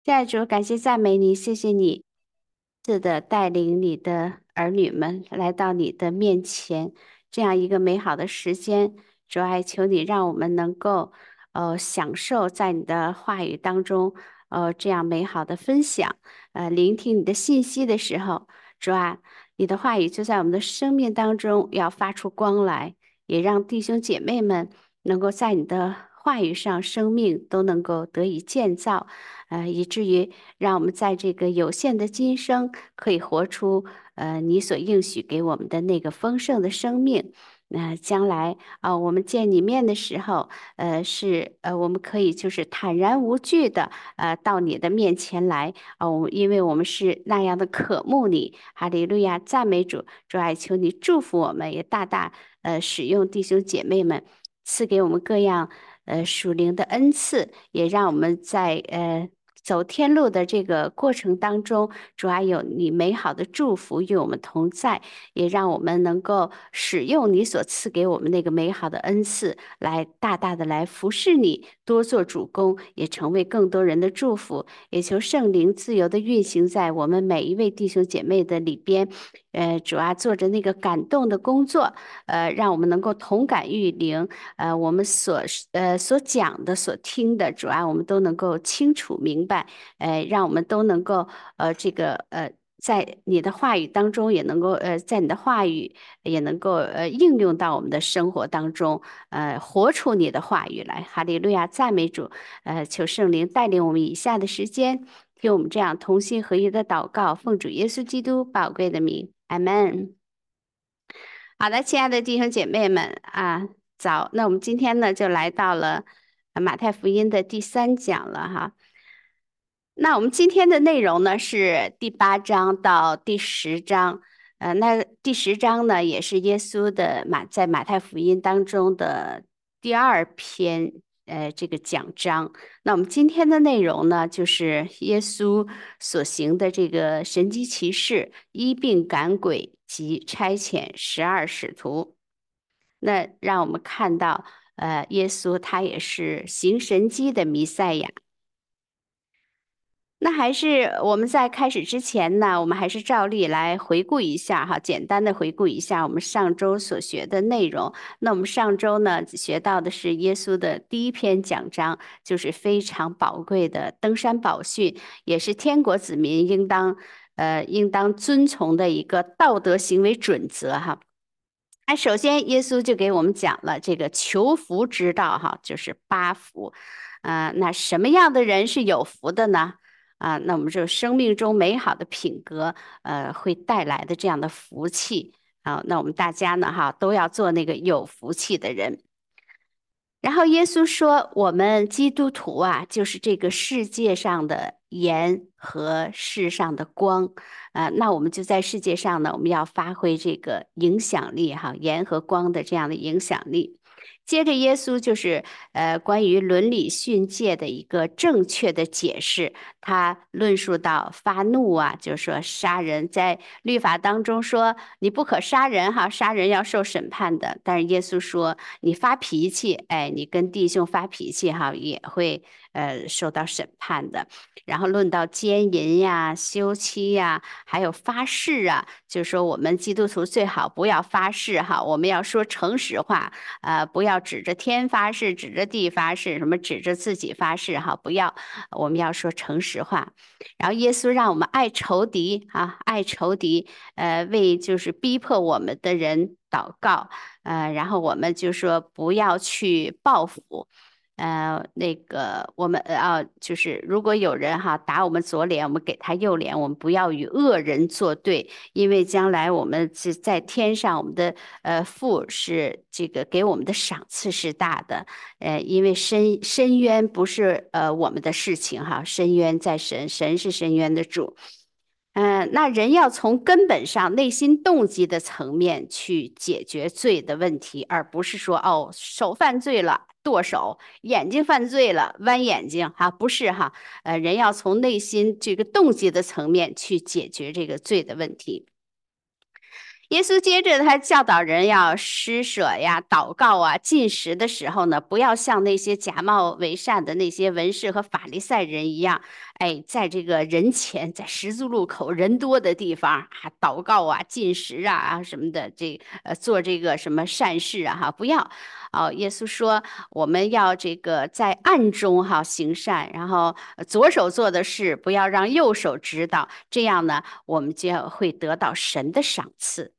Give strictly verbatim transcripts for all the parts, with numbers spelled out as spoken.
亲爱的主，感谢赞美你，谢谢你是的带领你的儿女们来到你的面前，这样一个美好的时间。主爱求你让我们能够呃享受在你的话语当中，呃这样美好的分享，呃聆听你的信息的时候，主啊，你的话语就在我们的生命当中要发出光来，也让弟兄姐妹们能够在你的话语上，生命都能够得以建造。呃，以至于让我们在这个有限的今生，可以活出呃你所应许给我们的那个丰盛的生命。那、将来啊、我们见你面的时候，呃，是呃，我们可以就是坦然无惧的呃到你的面前来哦、因为我们是那样的渴慕你。哈利路亚，赞美主，主爱求你祝福我们，也大大呃使用弟兄姐妹们，赐给我们各样呃属灵的恩赐。也让我们在呃走天路的这个过程当中，主啊有你美好的祝福与我们同在，也让我们能够使用你所赐给我们那个美好的恩赐，来大大的来服侍你，多做主公，也成为更多人的祝福。也求圣灵自由的运行在我们每一位弟兄姐妹的里边，呃，主啊做着那个感动的工作，呃，让我们能够同感于灵。呃，我们所呃所讲的、所听的，主要我们都能够清楚明白，呃，让我们都能够呃这个呃。在你的话语当中，也能够呃，在你的话语也能够呃应用到我们的生活当中，呃，活出你的话语来。哈利路亚，赞美主！呃，求圣灵带领我们以下的时间，听我们这样同心合一的祷告，奉主耶稣基督宝贵的名，阿门。好的，亲爱的弟兄姐妹们啊，早。那我们今天呢，就来到了呃马太福音的第三讲了哈。那我们今天的内容呢是第八章到第十章。呃，那第十章呢也是耶稣的马在马太福音当中的第二篇呃这个讲章。那我们今天的内容呢，就是耶稣所行的这个神迹奇事，医病赶鬼及差遣十二使徒。那让我们看到，呃，耶稣他也是行神迹的弥赛亚。那还是我们在开始之前呢，我们还是照例来回顾一下哈，简单的回顾一下我们上周所学的内容。那我们上周呢学到的是耶稣的第一篇讲章，就是非常宝贵的登山宝训，也是天国子民应当呃应当遵从的一个道德行为准则哈。那首先，耶稣就给我们讲了这个求福之道，哈，就是八福。啊、那什么样的人是有福的呢？啊、那我们就生命中美好的品格，呃，会带来的这样的福气啊、那我们大家呢，哈，都要做那个有福气的人。然后耶稣说，我们基督徒啊，就是这个世界上的盐和世上的光。呃，那我们就在世界上呢，我们要发挥这个影响力哈，盐和光的这样的影响力。接着，耶稣就是呃关于伦理训诫的一个正确的解释。他论述到发怒啊，就是说杀人，在律法当中说你不可杀人哈，杀人要受审判的。但是耶稣说你发脾气，哎，你跟弟兄发脾气哈，也会呃受到审判的。然后论到奸淫呀、休妻呀，还有发誓啊，就是说我们基督徒最好不要发誓哈，我们要说诚实话。呃，不要指着天发誓，指着地发誓，什么指着自己发誓哈，不要，我们要说诚实话。然后耶稣让我们爱仇敌啊，爱仇敌，呃，为就是逼迫我们的人祷告。呃，然后我们就说不要去报复。呃，那个我们呃啊，就是如果有人哈打我们左脸，我们给他右脸，我们不要与恶人作对，因为将来我们是在天上，我们的呃父是这个给我们的赏赐是大的。呃，因为深深渊不是呃我们的事情哈，深渊在神，神是深渊的主。嗯，那人要从根本上内心动机的层面去解决罪的问题，而不是说哦，手犯罪了剁手，眼睛犯罪了弯眼睛，哈，不是哈。呃，人要从内心这个动机的层面去解决这个罪的问题。耶稣接着他教导人要施舍呀、祷告啊、进食的时候呢，不要像那些假冒为善的那些文士和法利赛人一样， 哎，在这个人前，在十字路口人多的地方啊，祷告啊、进食啊啊什么的，这呃做这个什么善事啊哈，不要。哦，耶稣说我们要这个在暗中哈行善，然后呃左手做的事不要让右手知道，这样呢，我们就会得到神的赏赐。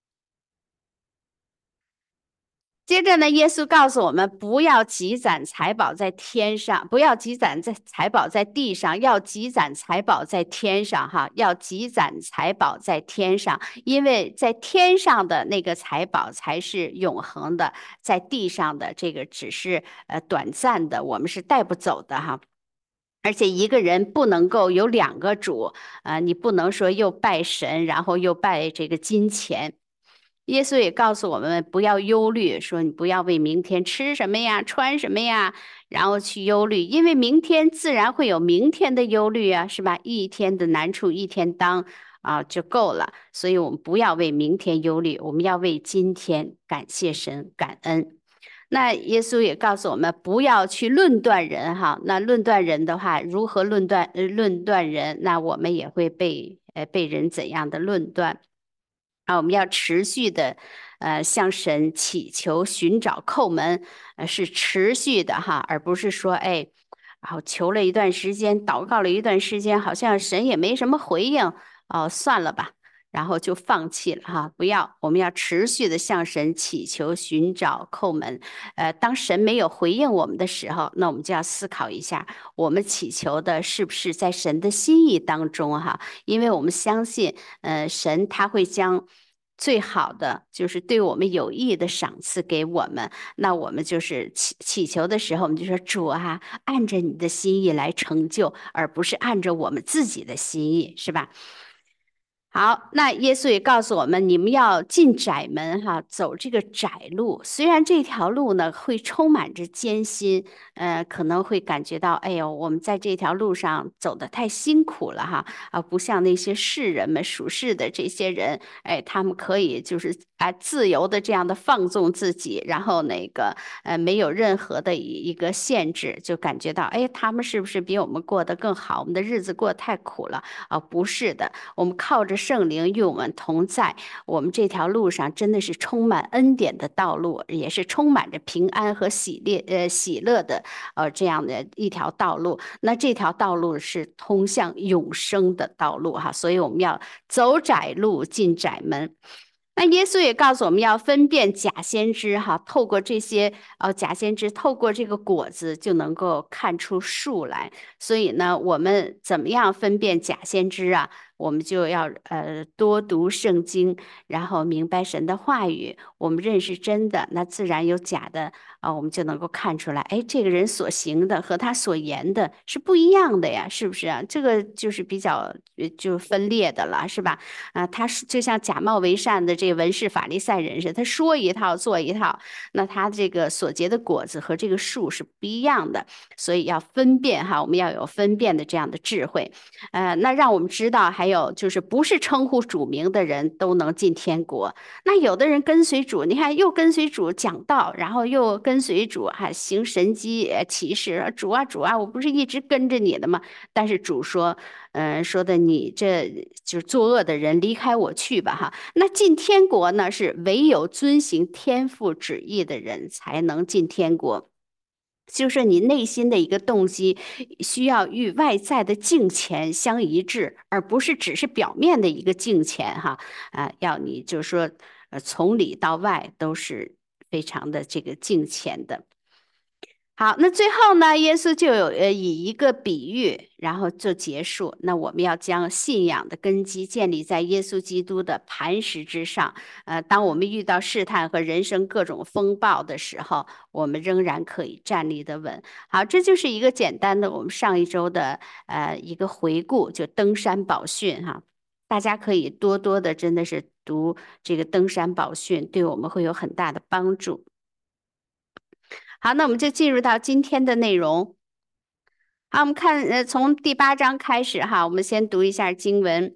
接着呢，耶稣告诉我们，不要积攒财宝在天上，不要积攒在财宝在地上，要积攒财宝在天上。哈，要积攒财宝在天上，因为在天上的那个财宝才是永恒的，在地上的这个只是呃短暂的，我们是带不走的哈。而且一个人不能够有两个主，啊、你不能说又拜神，然后又拜这个金钱。耶稣也告诉我们不要忧虑，说你不要为明天吃什么呀、穿什么呀，然后去忧虑，因为明天自然会有明天的忧虑啊，是吧？一天的难处一天当啊就够了，所以我们不要为明天忧虑，我们要为今天感谢神、感恩。那耶稣也告诉我们，不要去论断人哈。那论断人的话，如何论断呃论断人？那我们也会被呃被人怎样的论断？啊，我们要持续的，呃，向神祈求、寻找、叩门，呃，是持续的哈，而不是说，哎，然后求了一段时间，祷告了一段时间，好像神也没什么回应，哦，算了吧，然后就放弃了哈。不要，我们要持续的向神祈求、寻找、叩门。呃，当神没有回应我们的时候，那我们就要思考一下，我们祈求的是不是在神的心意当中哈？因为我们相信。呃，神他会将最好的，就是对我们有益的赏赐给我们。那我们就是祈祈求的时候，我们就说主啊，按着你的心意来成就，而不是按着我们自己的心意，是吧？好，那耶稣也告诉我们，你们要进窄门哈，走这个窄路。虽然这条路呢会充满着艰辛，呃，可能会感觉到，哎呦，我们在这条路上走得太辛苦了哈，啊，不像那些世人们、属世的这些人，哎，他们可以就是啊自由的这样的放纵自己，然后那个呃没有任何的一一个限制，就感觉到，哎，他们是不是比我们过得更好？我们的日子过得太苦了啊？不是的。我们靠着圣灵与我们同在，我们这条路上真的是充满恩典的道路，也是充满着平安和喜乐呃喜乐的呃这样的一条道路。那这条道路是通向永生的道路哈，所以我们要走窄路进窄门。那耶稣也告诉我们要分辨假先知哈，透过这些呃假先知，透过这个果子就能够看出树来。所以呢，我们怎么样分辨假先知啊？我们就要呃多读圣经，然后明白神的话语，我们认识真的，那自然有假的啊，我们就能够看出来，哎，这个人所行的和他所言的是不一样的呀，是不是啊？这个就是比较呃就分裂的了，是吧？啊，他是就像假冒为善的这个文士法利赛人似的，他说一套做一套，那他这个所结的果子和这个树是不一样的，所以要分辨哈，我们要有分辨的这样的智慧。呃，那让我们知道，还有就是不是称呼主名的人都能进天国。那有的人跟随主，你看又跟随主讲道，然后又跟随主还行神迹呃奇事，主啊主啊，我不是一直跟着你的吗？但是主说，嗯、说的你这就是作恶的人，离开我去吧哈。那进天国呢，是唯有遵行天父旨意的人才能进天国。就是你内心的一个动机，需要与外在的敬虔相一致，而不是只是表面的一个敬虔哈。啊，要你就是说，呃，从里到外都是非常的这个敬虔的。好，那最后呢，耶稣就有呃以一个比喻，然后就结束。那我们要将信仰的根基建立在耶稣基督的磐石之上。呃，当我们遇到试探和人生各种风暴的时候，我们仍然可以站立得稳。好，这就是一个简单的我们上一周的呃一个回顾，就登山宝训哈。大家可以多多的真的是读这个登山宝训，对我们会有很大的帮助。好，那我们就进入到今天的内容。好，我们看，呃，从第八章开始哈，我们先读一下经文。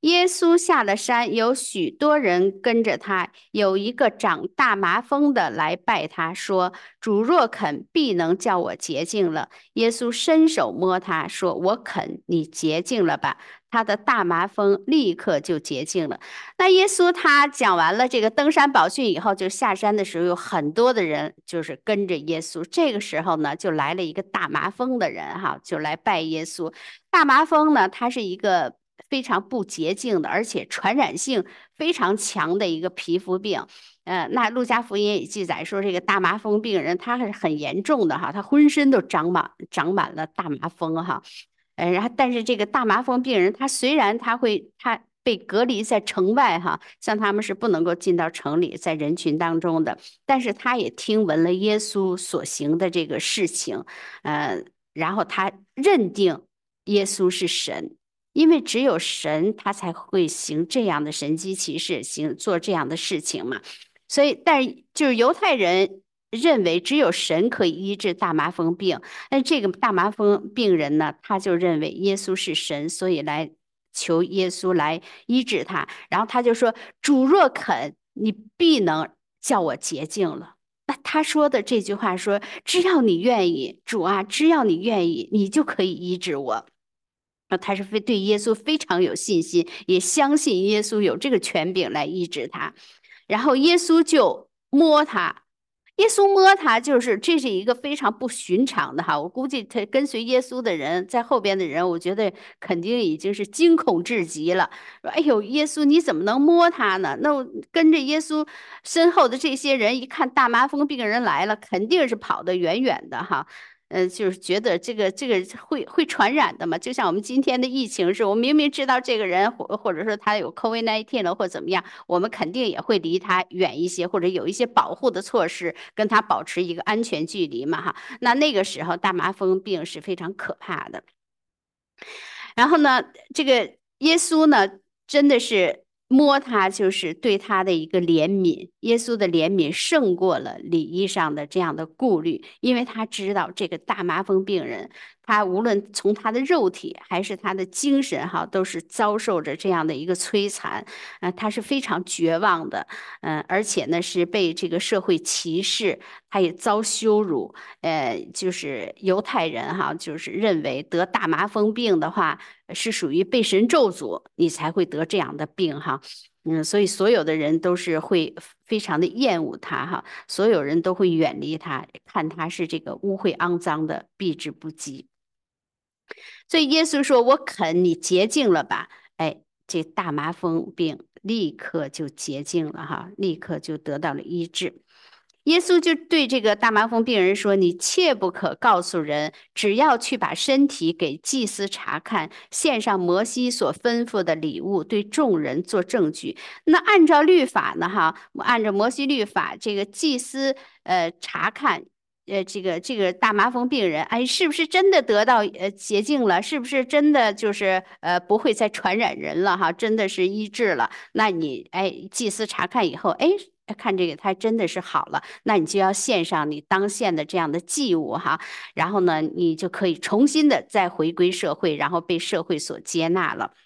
耶稣下了山，有许多人跟着他。有一个长大麻风的来拜他，说：“主若肯，必能叫我洁净了。”耶稣伸手摸他，说：“我肯，你洁净了吧。”他的大麻风立刻就洁净了。那耶稣他讲完了这个登山宝训以后，就下山的时候，有很多的人就是跟着耶稣。这个时候呢，就来了一个大麻风的人哈，就来拜耶稣。大麻风呢，它是一个非常不洁净的，而且传染性非常强的一个皮肤病。呃，那路加福音也记载说，这个大麻风病人他是很严重的哈，他浑身都长满长满了大麻风哈。呃，然后但是这个大麻风病人，他虽然他会他被隔离在城外哈，像他们是不能够进到城里，在人群当中的，但是他也听闻了耶稣所行的这个事情，呃，然后他认定耶稣是神，因为只有神他才会行这样的神迹奇事，行做这样的事情嘛。所以，但是就是犹太人认为只有神可以医治大麻风病，但这个大麻风病人呢，他就认为耶稣是神，所以来求耶稣来医治他。然后他就说：“主若肯，你必能叫我洁净了。”那他说的这句话说：“只要你愿意，主啊，只要你愿意，你就可以医治我。”那他是非对耶稣非常有信心，也相信耶稣有这个权柄来医治他。然后耶稣就摸他，耶稣摸他，就是这是一个非常不寻常的哈。我估计他跟随耶稣的人，在后边的人，我觉得肯定已经是惊恐至极了。说：“哎呦，耶稣你怎么能摸他呢？”那我跟着耶稣身后的这些人一看大麻风病人来了，肯定是跑得远远的哈。呃，就是觉得这个这个会会传染的嘛，就像我们今天的疫情是，我明明知道这个人或或者说他有 COVID 十九 了或怎么样，我们肯定也会离他远一些，或者有一些保护的措施，跟他保持一个安全距离嘛哈。那那个时候大麻风病是非常可怕的。然后呢，这个耶稣呢，真的是摸他，就是对他的一个怜悯。耶稣的怜悯胜过了礼仪上的这样的顾虑，因为他知道这个大麻风病人，他无论从他的肉体还是他的精神哈，都是遭受着这样的一个摧残，呃，他是非常绝望的，嗯、呃，而且呢是被这个社会歧视，他也遭羞辱，呃，就是犹太人哈，就是认为得大麻风病的话是属于被神咒诅，你才会得这样的病哈。嗯，所以所有的人都是会非常的厌恶他哈，所有人都会远离他，看他是这个污秽肮脏的，避之不及。所以耶稣说：“我肯你洁净了吧。”哎，这大麻风病立刻就洁净了哈，立刻就得到了医治。耶稣就对这个大麻风病人说：“你切不可告诉人，只要去把身体给祭司查看，献上摩西所吩咐的礼物，对众人做证据。”那按照律法呢？哈，按照摩西律法，这个祭司呃查看。呃，这个这个大麻风病人，哎，是不是真的得到呃洁净了？是不是真的就是呃不会再传染人了？哈，真的是医治了？那你哎，祭司查看以后，哎，看这个他真的是好了，那你就要献上你当献的这样的祭物哈，然后呢，你就可以重新的再回归社会，然后被社会所接纳了。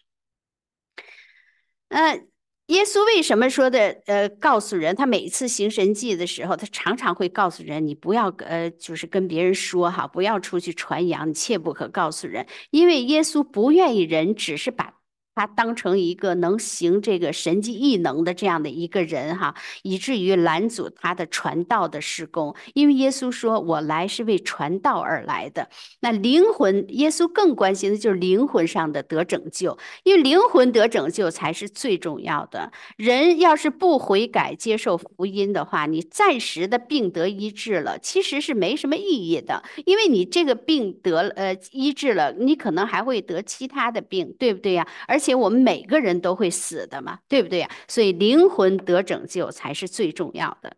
呃，耶稣为什么说的呃告诉人，他每一次行神迹的时候，他常常会告诉人，你不要呃就是跟别人说哈，不要出去传扬，你切不可告诉人，因为耶稣不愿意人只是把他当成一个能行这个神迹异能的这样的一个人哈，以至于拦阻他的传道的施工。因为耶稣说：“我来是为传道而来的。”那灵魂，耶稣更关心的就是灵魂上的得拯救，因为灵魂得拯救才是最重要的。人要是不悔改接受福音的话，你暂时的病得医治了，其实是没什么意义的，因为你这个病得了呃医治了，你可能还会得其他的病，对不对呀？而且我们每个人都会死的嘛，对不对呀？所以灵魂得拯救才是最重要的。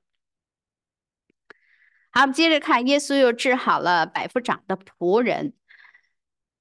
好，我们接着看，耶稣又治好了百夫长的仆人。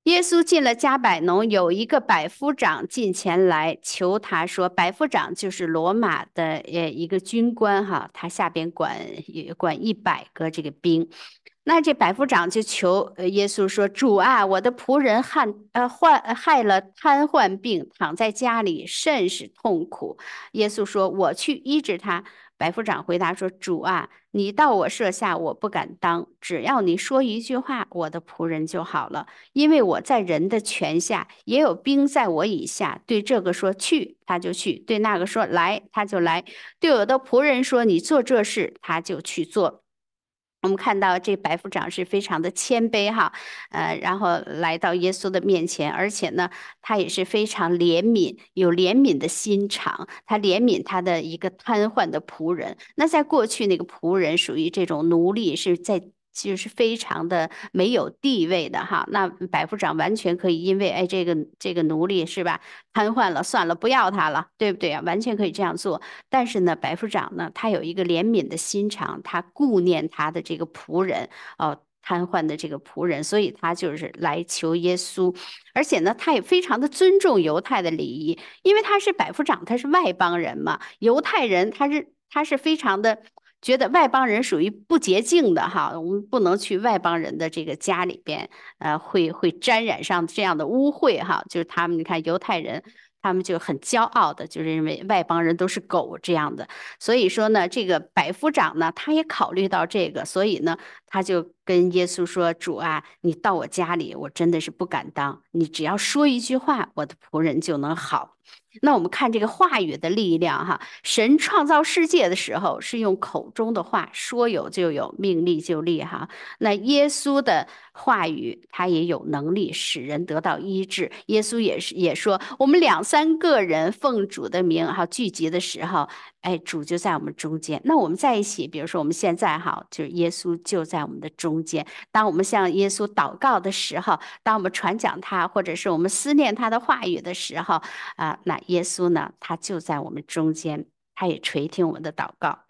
耶稣进了加百农，有一个百夫长进前来求他说，百夫长就是罗马的呃一个军官哈，他下边管管一百个这个兵。那这百夫长就求呃耶稣说：“主啊，我的仆人患呃患呃害了瘫痪病，躺在家里，甚是痛苦。”耶稣说：“我去医治他。”百夫长回答说：“主啊，你到我舍下，我不敢当。只要你说一句话，我的仆人就好了。因为我在人的权下，也有兵在我以下。对这个说去，他就去；对那个说来，他就来；对我的仆人说你做这事，他就去做。”我们看到这百夫长是非常的谦卑哈，呃，然后来到耶稣的面前，而且呢，他也是非常怜悯，有怜悯的心肠，他怜悯他的一个瘫痪的仆人。那在过去，那个仆人属于这种奴隶，是在就是非常的没有地位的哈。那百夫长完全可以因为哎这个这个奴隶是吧瘫痪了，算了，不要他了，对不对啊？完全可以这样做。但是呢，百夫长呢，他有一个怜悯的心肠，他顾念他的这个仆人哦。瘫痪的这个仆人，所以他就是来求耶稣，而且呢，他也非常的尊重犹太的礼仪，因为他是百夫长，他是外邦人嘛，犹太人他是他是非常的觉得外邦人属于不洁净的哈，我们不能去外邦人的这个家里边，呃，会会沾染上这样的污秽哈，就是他们你看犹太人。他们就很骄傲的，就是认为外邦人都是狗这样的。所以说呢，这个百夫长呢，他也考虑到这个，所以呢，他就跟耶稣说：“主啊，你到我家里，我真的是不敢当。你只要说一句话，我的仆人就能好。”那我们看这个话语的力量哈，神创造世界的时候是用口中的话说有就有，命立就立哈。那耶稣的话语，他也有能力使人得到医治。耶稣也是也说，我们两三个人奉主的名哈聚集的时候，哎，主就在我们中间。那我们在一起，比如说我们现在哈，就是耶稣就在我们的中间。当我们向耶稣祷告的时候，当我们传讲他，或者是我们思念他的话语的时候，啊，那耶稣呢，他就在我们中间，他也垂听我们的祷告。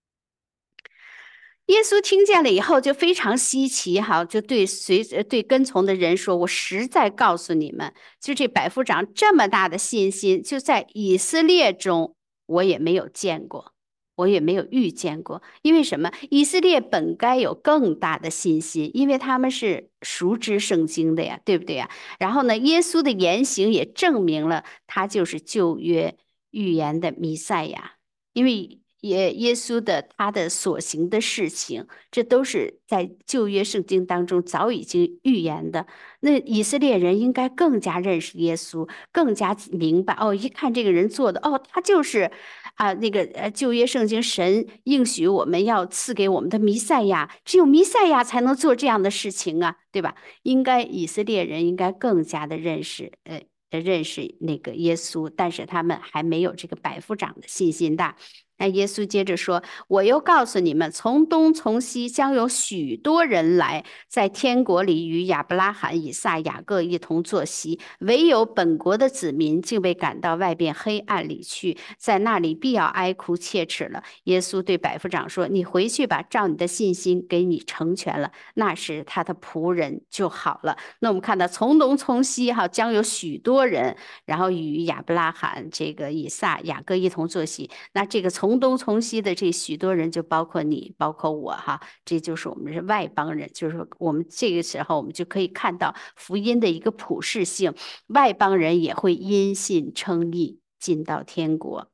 耶稣听见了以后就非常稀奇，哈，就对随对跟从的人说：“我实在告诉你们，就这百夫长这么大的信心，就在以色列中我也没有见过，我也没有遇见过。因为什么？以色列本该有更大的信心，因为他们是熟知圣经的呀，对不对呀？然后呢，耶稣的言行也证明了他就是旧约预言的弥赛亚，因为。”耶耶稣的他的所行的事情，这都是在旧约圣经当中早已经预言的。那以色列人应该更加认识耶稣，更加明白哦。一看这个人做的，哦，他就是啊，那个呃旧约圣经神应许我们要赐给我们的弥赛亚，只有弥赛亚才能做这样的事情啊，对吧？应该以色列人应该更加的认识，呃。认识那个耶稣，但是他们还没有这个百夫长的信心大。那耶稣接着说：“我又告诉你们，从东从西将有许多人来，在天国里与亚伯拉罕、以撒、雅各一同坐席。唯有本国的子民竟被赶到外边黑暗里去，在那里必要哀哭切齿了。”耶稣对百夫长说：“你回去吧，照你的信心给你成全了。”那时他的仆人就好了。那我们看到从东从西哈，将有许多人，然后与亚伯拉罕、这个以撒、雅各一同坐席。那这个从东从西的这许多人，就包括你，包括我哈，这就是我们是外邦人，就是说我们这个时候我们就可以看到福音的一个普世性，外邦人也会因信称义，进到天国。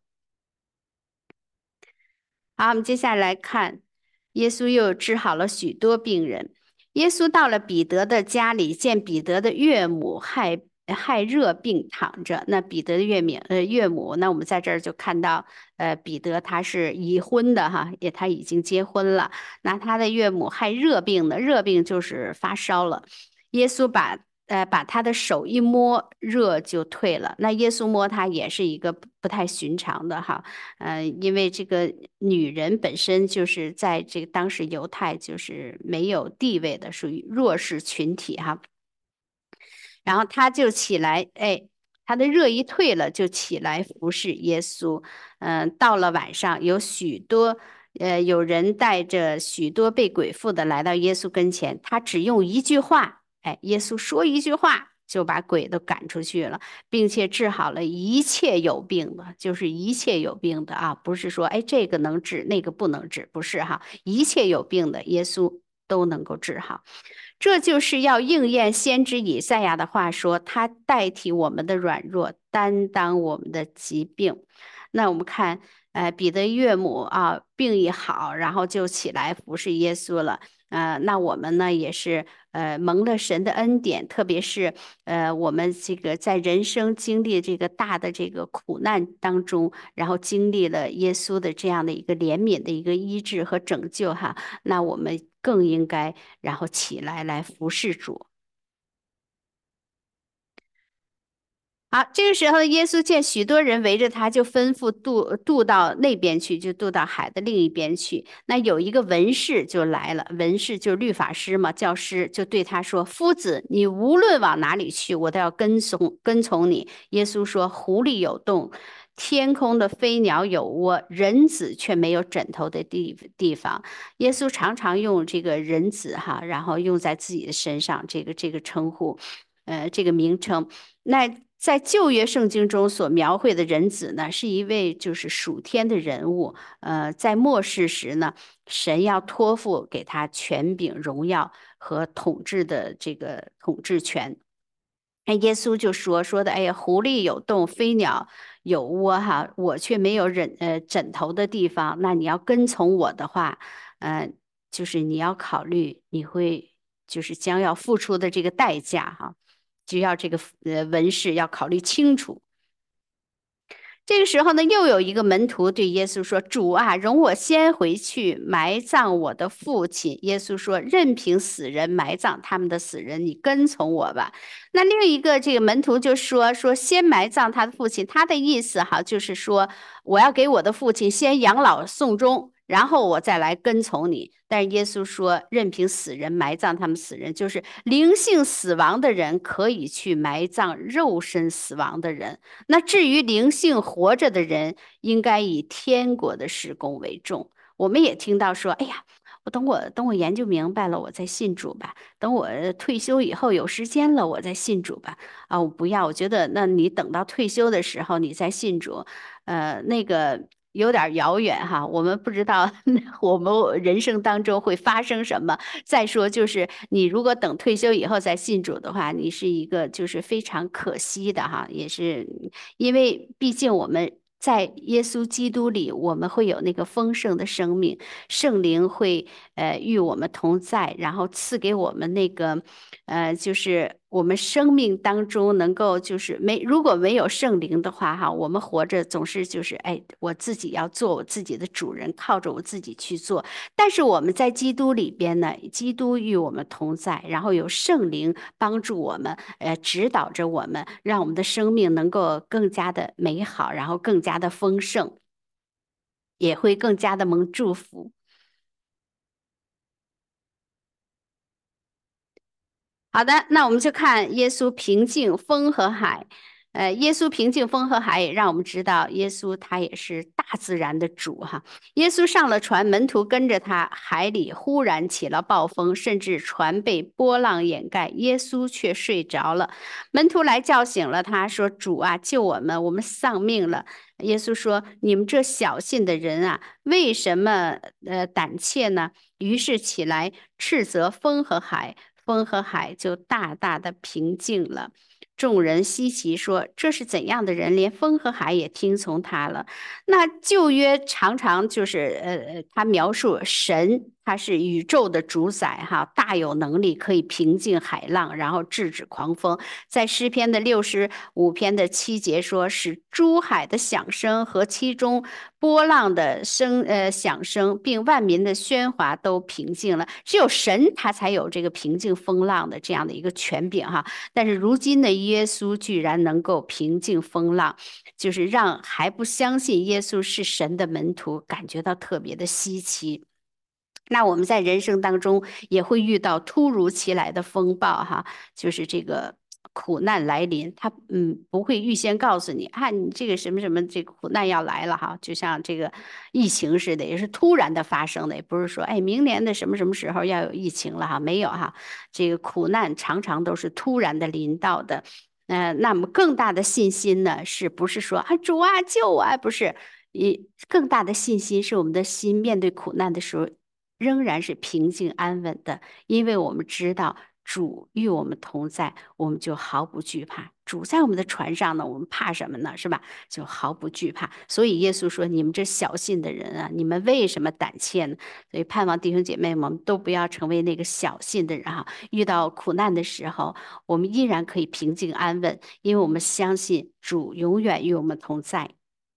好，我们接下来看，耶稣又治好了许多病人。耶稣到了彼得的家里，见彼得的岳母害害热病躺着。那彼得的岳母，呃，岳母，那我们在这儿就看到，呃，彼得他是已婚的哈，也他已经结婚了。那他的岳母害热病呢，热病就是发烧了。耶稣把呃，把他的手一摸，热就退了。那耶稣摸他也是一个不不太寻常的哈，呃，因为这个女人本身就是在这个当时犹太就是没有地位的，属于弱势群体哈。然后他就起来，哎，他的热一退了，就起来服侍耶稣。嗯、到了晚上，有许多呃有人带着许多被鬼附的来到耶稣跟前，他只用一句话，哎，耶稣说一句话， 就把鬼都赶出去了，并且治好了一切有病的，就是一切有病的啊，不是说哎这个能治那个不能治，不是哈，一切有病的耶稣都能够治好。这就是要应验先知以赛亚的话说，他代替我们的软弱，担当我们的疾病。那我们看，呃，彼得岳母啊，病一好，然后就起来服侍耶稣了。呃，那我们呢，也是呃蒙了神的恩典，特别是呃我们这个在人生经历这个大的这个苦难当中，然后经历了耶稣的这样的一个怜悯的一个医治和拯救哈，那我们更应该然后起来来服侍主。好，这个时候耶稣见许多人围着他，就吩咐渡渡到那边去，就渡到海的另一边去。那有一个文士就来了，文士就是律法师嘛，教师就对他说：“夫子，你无论往哪里去，我都要跟从跟从你。”耶稣说：“狐狸有洞，天空的飞鸟有窝，人子却没有枕头的地地方。”耶稣常常用这个人子哈，然后用在自己的身上，这个这个称呼。呃，这个名称，那在旧约圣经中所描绘的人子呢，是一位就是属天的人物。呃，在末世时呢，神要托付给他权柄、荣耀和统治的这个统治权。那耶稣就说说的，哎呀，狐狸有洞，飞鸟有窝，哈，我却没有枕呃枕头的地方。那你要跟从我的话，呃，就是你要考虑你会就是将要付出的这个代价，哈。就要这个呃文士要考虑清楚。这个时候呢，又有一个门徒对耶稣说：“主啊，容我先回去埋葬我的父亲。”耶稣说：“任凭死人埋葬他们的死人，你跟从我吧。”那另一个这个门徒就说：“说先埋葬他的父亲。”他的意思哈，就是说我要给我的父亲先养老送终，然后我再来跟从你。但是耶稣说，任凭死人埋葬他们死人，就是灵性死亡的人可以去埋葬肉身死亡的人。那至于灵性活着的人，应该以天国的事工为重。我们也听到说，哎呀，我等我等我研究明白了，我再信主吧。等我退休以后有时间了，我再信主吧。啊，我不要，我觉得那你等到退休的时候你再信主，呃，那个有点遥远哈。我们不知道我们人生当中会发生什么。再说就是你如果等退休以后再信主的话，你是一个就是非常可惜的哈，也是因为毕竟我们在耶稣基督里，我们会有那个丰盛的生命，圣灵会呃与我们同在，然后赐给我们那个呃就是我们生命当中能够就是没如果没有圣灵的话哈，我们活着总是就是哎我自己要做我自己的主人，靠着我自己去做。但是我们在基督里边呢，基督与我们同在，然后有圣灵帮助我们，呃，指导着我们，让我们的生命能够更加的美好，然后更加的丰盛，也会更加的蒙祝福。好的，那我们就看耶稣平静风和海。呃，耶稣平静风和海，也让我们知道耶稣他也是大自然的主哈。耶稣上了船，门徒跟着他，海里忽然起了暴风，甚至船被波浪掩盖，耶稣却睡着了。门徒来叫醒了他，说：“主啊，救我们，我们丧命了。”耶稣说：“你们这小信的人啊，为什么呃胆怯呢？”于是起来斥责风和海。风和海就大大的平静了。众人稀奇说：“这是怎样的人？连风和海也听从他了。”那旧约常常就是呃，他描述神他是宇宙的主宰哈，大有能力可以平静海浪，然后制止狂风。在诗篇的六十五篇的七节说：“使诸海的响声和其中波浪的声呃响声，并万民的喧哗都平静了。”只有神他才有这个平静风浪的这样的一个权柄哈。但是如今的耶稣居然能够平静风浪，就是让还不相信耶稣是神的门徒感觉到特别的稀奇。那我们在人生当中也会遇到突如其来的风暴哈，就是这个苦难来临，他嗯不会预先告诉你啊，你这个什么什么这个苦难要来了哈，就像这个疫情似的，也是突然的发生的，也不是说哎明年的什么什么时候要有疫情了哈，没有哈，这个苦难常常都是突然的临到的。呃，那么更大的信心呢，是不是说啊主啊救我啊？不是，一更大的信心是我们的心面对苦难的时候仍然是平静安稳的，因为我们知道主与我们同在，我们就毫不惧怕。主在我们的船上呢，我们怕什么呢？是吧？就毫不惧怕。所以耶稣说：“你们这小信的人啊，你们为什么胆怯呢？”所以盼望弟兄姐妹们，我们都不要成为那个小信的人哈。遇到苦难的时候，我们依然可以平静安稳，因为我们相信主永远与我们同在。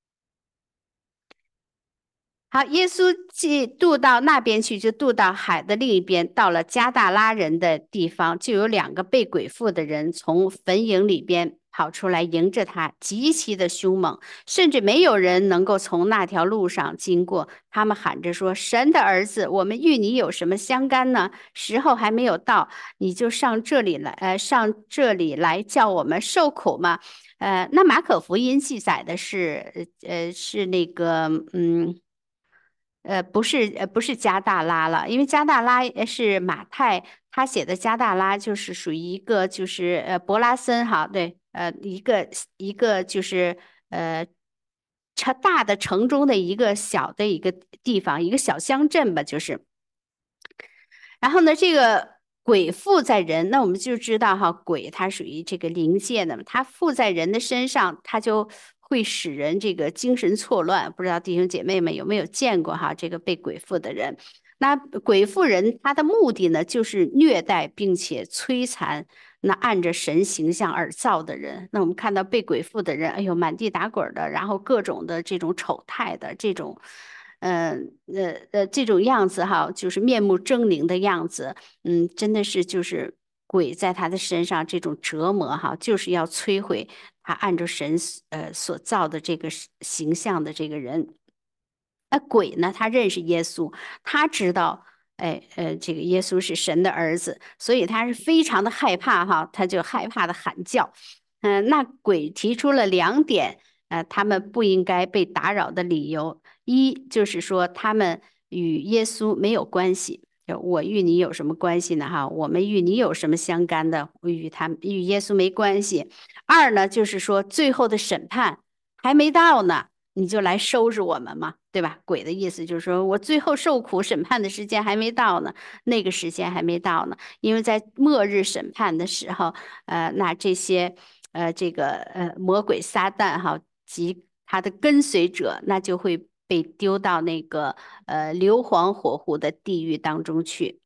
好，耶稣既渡到那边去，就渡到海的另一边，到了加大拉人的地方，就有两个被鬼附的人从坟茔里边跑出来迎着他，极其的凶猛，甚至没有人能够从那条路上经过。他们喊着说：“神的儿子，我们与你有什么相干呢？时候还没有到，你就上这里来，呃，上这里来叫我们受苦吗？”呃，那马可福音记载的是，呃，是那个，嗯。呃，不是，呃，不是加大拉了，因为加大拉呃是马太他写的加大拉，就是属于一个就是呃博拉森哈，对，呃一个一个就是呃城大的城中的一个小的一个地方，一个小乡镇吧，就是。然后呢，这个鬼附在人，那我们就知道哈，鬼它属于这个灵界的嘛，它附在人的身上，它就会使人这个精神错乱。不知道弟兄姐妹们有没有见过哈，这个被鬼附的人？那鬼附人他的目的呢，就是虐待并且摧残那按着神形象而造的人。那我们看到被鬼附的人，哎呦，满地打滚的，然后各种的这种丑态的这种。嗯呃呃，这种样子哈，就是面目狰狞的样子，嗯，真的是就是鬼在他的身上这种折磨哈，就是要摧毁他按照神呃所造的这个形象的这个人。那鬼呢，他认识耶稣，他知道，哎呃，这个耶稣是神的儿子，所以他是非常的害怕哈，他就害怕的喊叫。嗯、那鬼提出了两点，呃，他们不应该被打扰的理由。一就是说他们与耶稣没有关系，就我与你有什么关系呢？哈，我们与你有什么相干的？我与他与耶稣没关系。二呢，就是说最后的审判还没到呢，你就来收拾我们嘛，对吧？鬼的意思就是说我最后受苦审判的时间还没到呢，那个时间还没到呢，因为在末日审判的时候，呃，那这些呃这个呃魔鬼撒旦哈及他的跟随者，那就会被丢到那个呃硫磺火湖的地狱当中去。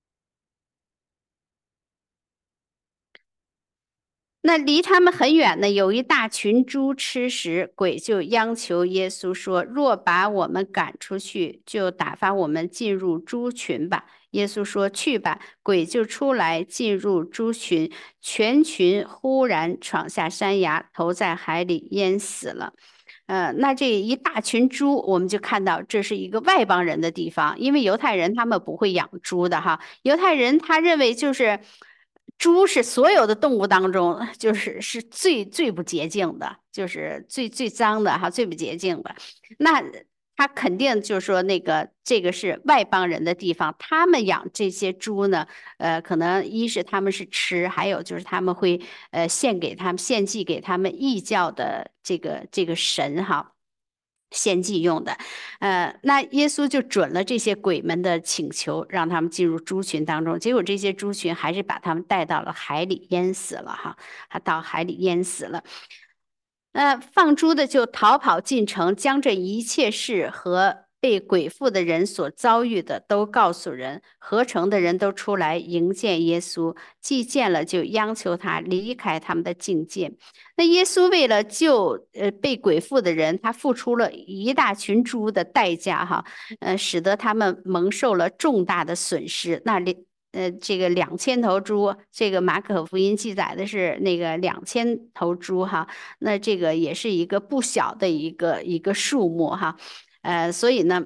那离他们很远呢，有一大群猪吃食，鬼就央求耶稣说：“若把我们赶出去，就打发我们进入猪群吧。”耶稣说：“去吧。”鬼就出来进入猪群，全群忽然闯下山崖，投在海里淹死了。呃，那这一大群猪，我们就看到这是一个外邦人的地方，因为犹太人他们不会养猪的哈。犹太人他认为就是猪是所有的动物当中就是是最最不洁净的，就是最最脏的哈，最不洁净的。那他肯定就是说那个这个是外邦人的地方，他们养这些猪呢，呃，可能一是他们是吃，还有就是他们会呃献给他们献祭给他们异教的这个这个神哈。献祭用的，呃，那耶稣就准了这些鬼们的请求，让他们进入猪群当中。结果这些猪群还是把他们带到了海里淹死了哈，还到海里淹死了。那放猪的就逃跑进城，将这一切事和被鬼附的人所遭遇的都告诉人。合城的人都出来迎接耶稣，既见了就央求他离开他们的境界。那耶稣为了救呃被鬼附的人，他付出了一大群猪的代价哈，呃，使得他们蒙受了重大的损失。那里。呃，这个两千头猪，这个马可福音记载的是那个两千头猪哈，那这个也是一个不小的一个一个数目哈，呃，所以呢，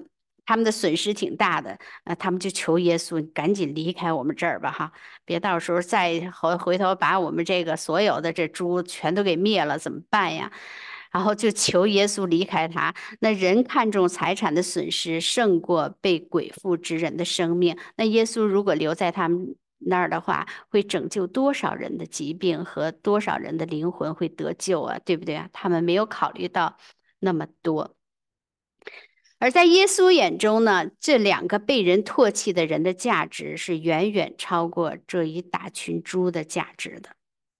他们的损失挺大的，呃，他们就求耶稣，你赶紧离开我们这儿吧，哈，别到时候再回回头把我们这个所有的这猪全都给灭了，怎么办呀？然后就求耶稣离开他。那人看重财产的损失胜过被鬼附之人的生命。那耶稣如果留在他们那儿的话，会拯救多少人的疾病和多少人的灵魂会得救啊？对不对啊？他们没有考虑到那么多。而在耶稣眼中呢，这两个被人唾弃的人的价值是远远超过这一大群猪的价值的。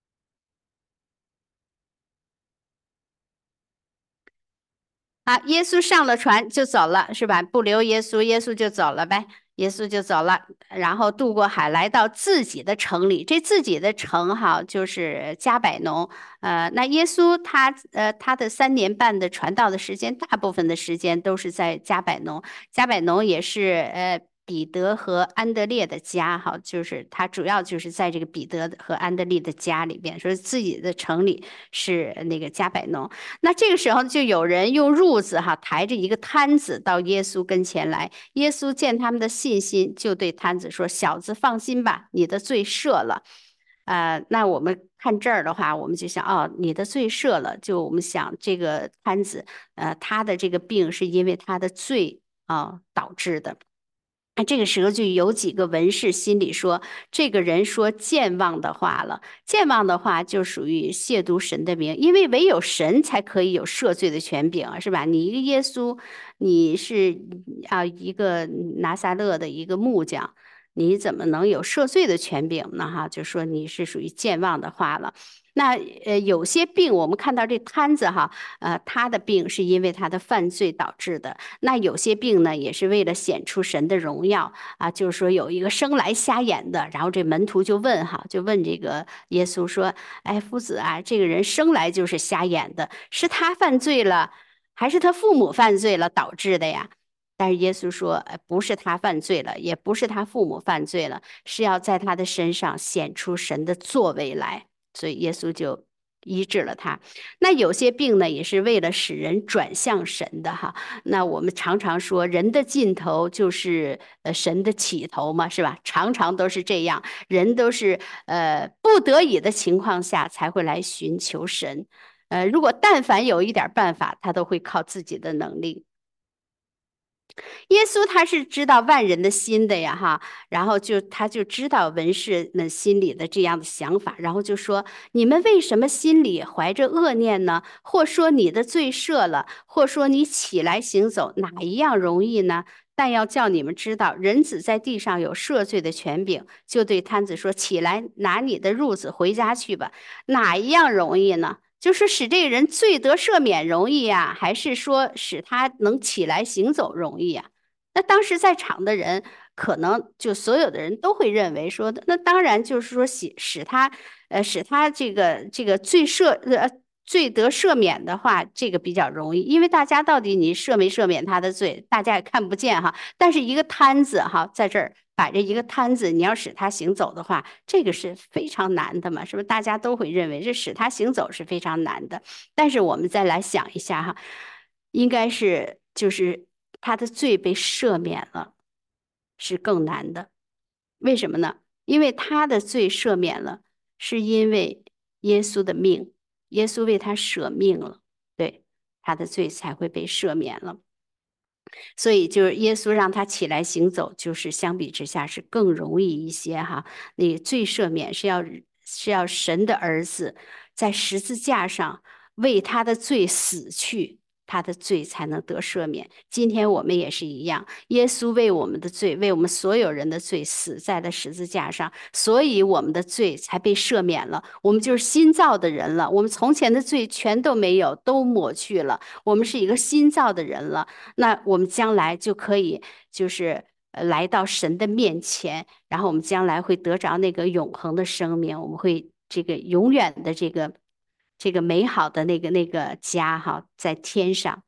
啊，耶稣上了船就走了，是吧？不留耶稣，耶稣就走了呗。耶稣就走了，然后渡过海，来到自己的城里。这自己的城哈，就是加百农。呃，那耶稣他呃他的三年半的传道的时间，大部分的时间都是在加百农。加百农也是呃彼得和安德烈的家哈，就是他主要就是在这个彼得和安德烈的家里边，说自己的城里是那个加百农。那这个时候就有人用褥子哈抬着一个摊子到耶稣跟前来。耶稣见他们的信心，就对摊子说：“小子，放心吧，你的罪赦了。”呃，那我们看这儿的话，我们就想，哦，你的罪赦了。就我们想这个摊子，呃，他的这个病是因为他的罪啊、导致的。那这个时候就有几个文士心里说，这个人说健忘的话了。健忘的话就属于亵渎神的名，因为唯有神才可以有赦罪的权柄啊，是吧？你一个耶稣，你是啊一个拿撒勒的一个木匠，你怎么能有赦罪的权柄呢？哈，就说你是属于健忘的话了。那呃，有些病我们看到这摊子哈，呃，他的病是因为他的犯罪导致的。那有些病呢，也是为了显出神的荣耀啊。就是说有一个生来瞎眼的，然后这门徒就问哈，就问这个耶稣说：“哎，夫子啊，这个人生来就是瞎眼的，是他犯罪了，还是他父母犯罪了导致的呀？”但是耶稣说，呃不是他犯罪了，也不是他父母犯罪了，是要在他的身上显出神的作为来。所以耶稣就医治了他。那有些病呢，也是为了使人转向神的哈。那我们常常说，人的尽头就是呃神的起头嘛，是吧？常常都是这样，人都是呃不得已的情况下才会来寻求神。呃，如果但凡有一点办法，他都会靠自己的能力。耶稣他是知道万人的心的呀，哈，然后就他就知道文士们心里的这样的想法，然后就说：你们为什么心里怀着恶念呢？或说你的罪赦了，或说你起来行走，哪一样容易呢？但要叫你们知道，人子在地上有赦罪的权柄。就对摊子说：起来，拿你的褥子回家去吧。哪一样容易呢？就是使这个人罪得赦免容易呀，还是说使他能起来行走容易呀？那当时在场的人，可能就所有的人都会认为说，那当然就是说使使他，呃，使他这个这个罪赦呃罪得赦免的话，这个比较容易，因为大家到底你赦没赦免他的罪，大家也看不见哈。但是一个摊子哈，在这儿摆着一个摊子，你要使他行走的话，这个是非常难的嘛，是不是？大家都会认为这使他行走是非常难的。但是我们再来想一下哈，应该是就是他的罪被赦免了，是更难的。为什么呢？因为他的罪赦免了，是因为耶稣的命，耶稣为他舍命了，对，他的罪才会被赦免了。所以就是耶稣让他起来行走，就是相比之下是更容易一些哈。你罪赦免是要是要神的儿子在十字架上为他的罪死去，他的罪才能得赦免。今天我们也是一样，耶稣为我们的罪，为我们所有人的罪死在了十字架上，所以我们的罪才被赦免了。我们就是新造的人了，我们从前的罪全都没有，都抹去了，我们是一个新造的人了。那我们将来就可以就是呃来到神的面前，然后我们将来会得着那个永恒的生命，我们会这个永远的这个这个美好的那个那个家哈，在天上。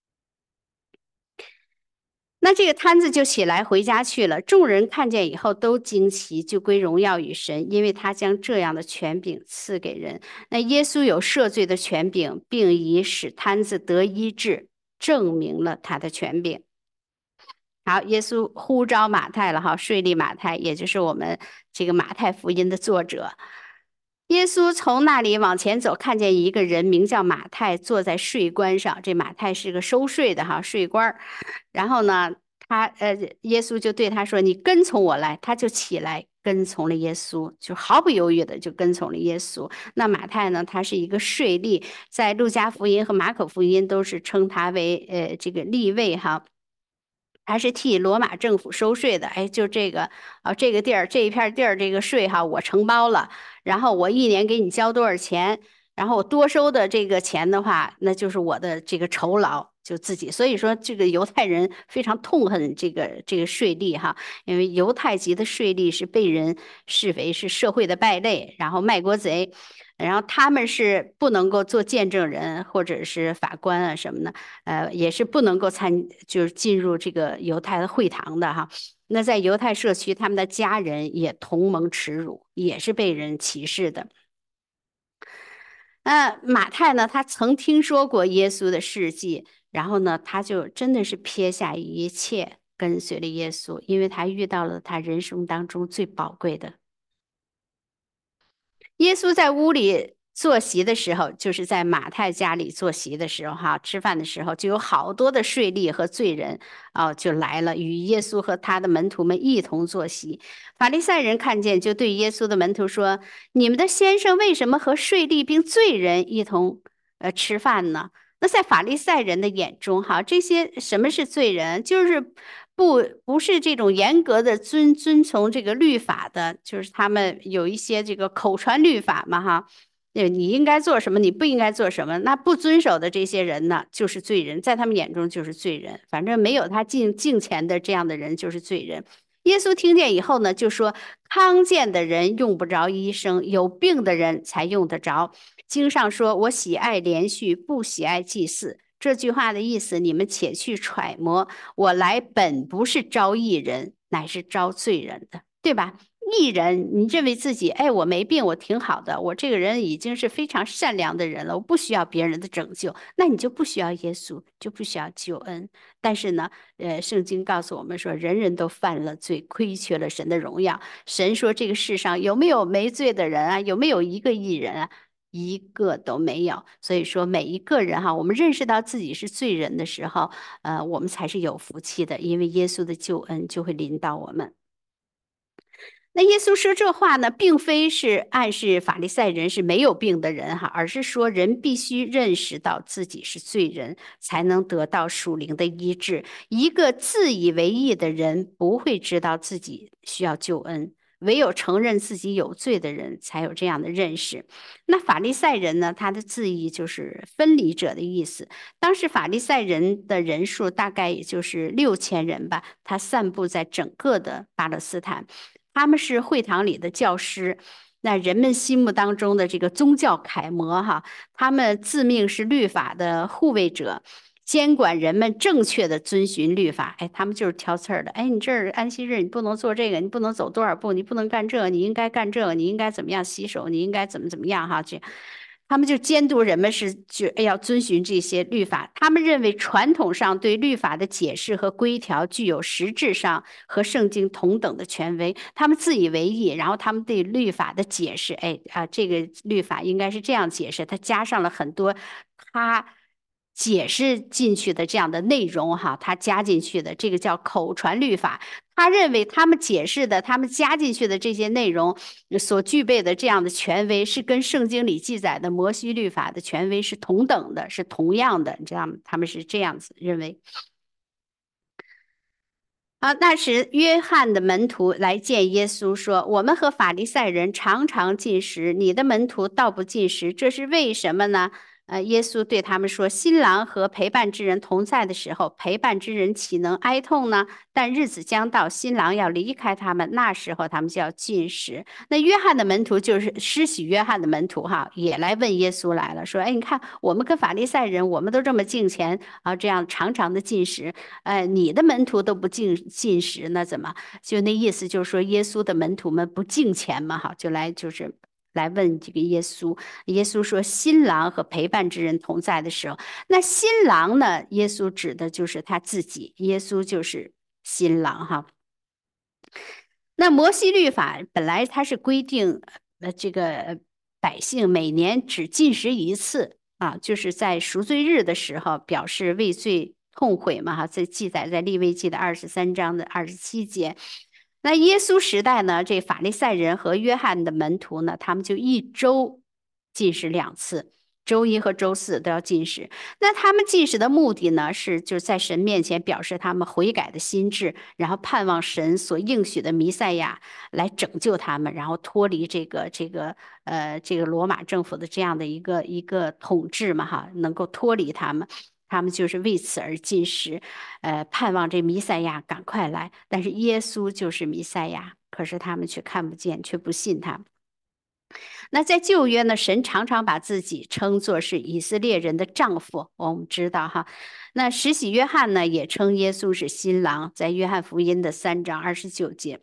那这个摊子就起来回家去了。众人看见以后都惊奇，就归荣耀与神，因为他将这样的权柄赐给人。那耶稣有赦罪的权柄，并以使摊子得医治，证明了他的权柄。 好，耶稣呼召马太了哈，税吏马太，也就是我们这个马太福音的作者。耶稣从那里往前走，看见一个人名叫马太，坐在税关上。这马太是个收税的哈，税官儿。然后呢，他呃，耶稣就对他说：“你跟从我来。”他就起来跟从了耶稣，就毫不犹豫的就跟从了耶稣。那马太呢，他是一个税吏，在路加福音和马可福音都是称他为呃这个利未哈。他是替罗马政府收税的，哎，就这个啊，这个地儿这一片地儿这个税哈，我承包了，然后我一年给你交多少钱，然后我多收的这个钱的话，那就是我的这个酬劳，就自己。所以说，这个犹太人非常痛恨这个这个税吏哈，因为犹太籍的税吏是被人视为是社会的败类，然后卖国贼。然后他们是不能够做见证人或者是法官啊什么的，呃，也是不能够参，就是进入这个犹太的会堂的哈。那在犹太社区，他们的家人也同盟耻辱，也是被人歧视的。那马太呢，他曾听说过耶稣的事迹，然后呢，他就真的是撇下一切跟随了耶稣，因为他遇到了他人生当中最宝贵的。耶稣在屋里坐席的时候，就是在马太家里坐席的时候，哈，吃饭的时候，就有好多的税吏和罪人啊、就来了，与耶稣和他的门徒们一同坐席。法利赛人看见，就对耶稣的门徒说：“你们的先生为什么和税吏并罪人一同呃吃饭呢？”那在法利赛人的眼中，哈，这些什么是罪人？就是不不是这种严格的遵遵从这个律法的，就是他们有一些这个口传律法嘛，哈，呃，你应该做什么，你不应该做什么，那不遵守的这些人呢，就是罪人，在他们眼中就是罪人。反正没有他敬敬虔的这样的人就是罪人。耶稣听见以后呢，就说：康健的人用不着医生，有病的人才用得着。经上说：我喜爱连续，不喜爱祭祀。这句话的意思，你们且去揣摩。我来本不是招义人，乃是招罪人的，对吧？义人，你认为自己，哎，我没病，我挺好的，我这个人已经是非常善良的人了，我不需要别人的拯救，那你就不需要耶稣，就不需要救恩。但是呢，呃，圣经告诉我们说，人人都犯了罪，亏缺了神的荣耀。神说，这个世上有没有没罪的人啊？有没有一个义人啊？一个都没有。所以说，每一个人哈，我们认识到自己是罪人的时候，呃，我们才是有福气的，因为耶稣的救恩就会临到我们。那耶稣说这话呢，并非是暗示法利赛人是没有病的人哈，而是说人必须认识到自己是罪人，才能得到属灵的医治。一个自以为义的人不会知道自己需要救恩，唯有承认自己有罪的人才有这样的认识。那法利赛人呢，他的字义就是分离者的意思。当时法利赛人的人数大概也就是六千人吧，他散布在整个的巴勒斯坦。他们是会堂里的教师，那人们心目当中的这个宗教楷模哈，他们自命是律法的护卫者，监管人们正确的遵循律法。哎，他们就是挑刺儿的。哎，你这儿安息日你不能做这个，你不能走多少步，你不能干这个，你应该干这个，你应该怎么样洗手，你应该怎么怎么样哈，这。他们就监督人们是就要遵循这些律法。他们认为传统上对律法的解释和规条具有实质上和圣经同等的权威。他们自以为意，然后他们对律法的解释，哎啊，这个律法应该是这样解释，他加上了很多他解释进去的这样的内容哈，他加进去的这个叫口传律法。他认为他们解释的、他们加进去的这些内容所具备的这样的权威，是跟圣经里记载的摩西律法的权威是同等的，是同样的。你知道吗？他们是这样子认为。啊，那时约翰的门徒来见耶稣，说：“我们和法利赛人常常进食，你的门徒倒不进食，这是为什么呢？”呃，耶稣对他们说：“新郎和陪伴之人同在的时候，陪伴之人岂能哀痛呢？但日子将到，新郎要离开他们，那时候他们就要进食。”那约翰的门徒就是施洗约翰的门徒哈，也来问耶稣来了，说：“哎，你看我们跟法利赛人，我们都这么敬虔啊，这样常常的进食。”呃，你的门徒都不进进食，那怎么？就那意思就是说，耶稣的门徒们不敬虔嘛，哈，就来就是来问这个耶稣。耶稣说，新郎和陪伴之人同在的时候，那新郎呢？耶稣指的就是他自己，耶稣就是新郎哈。那摩西律法本来它是规定，呃，这个百姓每年只进食一次啊，就是在赎罪日的时候表示为罪痛悔嘛哈，这记载在利未记的二十三章的二十七节。那耶稣时代呢，这法利赛人和约翰的门徒呢，他们就一周进食两次。周一和周四都要进食，那他们进食的目的呢，是就在神面前表示他们悔改的心智，然后盼望神所应许的弥赛亚来拯救他们，然后脱离这个这个呃这个罗马政府的这样的一个一个统治嘛哈，能够脱离他们。他们就是为此而进食，呃，盼望这弥赛亚赶快来。但是耶稣就是弥赛亚，可是他们却看不见，却不信他。那在旧约呢，神常常把自己称作是以色列人的丈夫，我们知道哈。那施洗约翰呢，也称耶稣是新郎，在约翰福音的三章二十九节。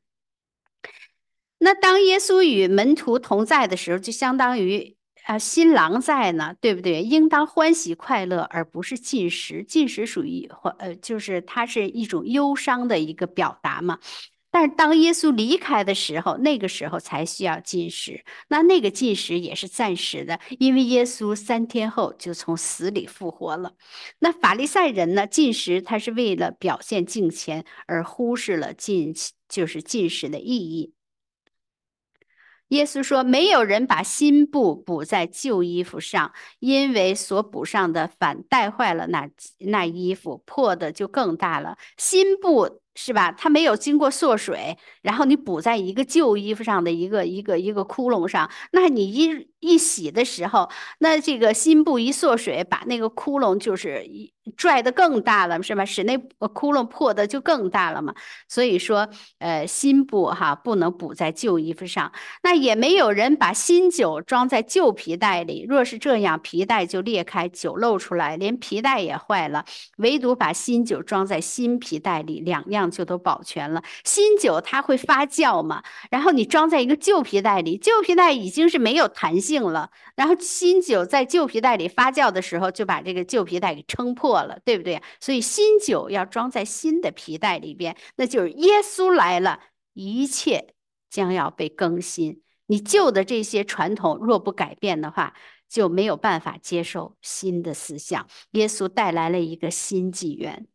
那当耶稣与门徒同在的时候，就相当于啊新郎在呢，对不对？应当欢喜快乐，而不是进食。进食属于呃，就是它是一种忧伤的一个表达嘛。但是当耶稣离开的时候，那个时候才需要进食。那那个进食也是暂时的，因为耶稣三天后就从死里复活了。那法利赛人呢，进食他是为了表现敬虔，而忽视了进就是进食的意义。耶稣说：“没有人把新布补在旧衣服上，因为所补上的反带坏了那那衣服，破的就更大了。新布是吧？它没有经过缩水，然后你补在一个旧衣服上的一个一个一个窟窿上，那你一一洗的时候，那这个新布一缩水，把那个窟窿就是一拽的更大了，是吧？使那窟窿破的就更大了嘛。所以说，呃，新布哈不能补在旧衣服上。”那也没有人把新酒装在旧皮袋里，若是这样，皮袋就裂开，酒漏出来，连皮袋也坏了。唯独把新酒装在新皮袋里，两样就都保全了。新酒它会发酵嘛，然后你装在一个旧皮袋里，旧皮袋已经是没有弹性了，然后新酒在旧皮袋里发酵的时候，就把这个旧皮袋给撑破了，对不对？所以新酒要装在新的皮袋里边，那就是耶稣来了，一切将要被更新。你旧的这些传统若不改变的话，就没有办法接受新的思想。耶稣带来了一个新纪元。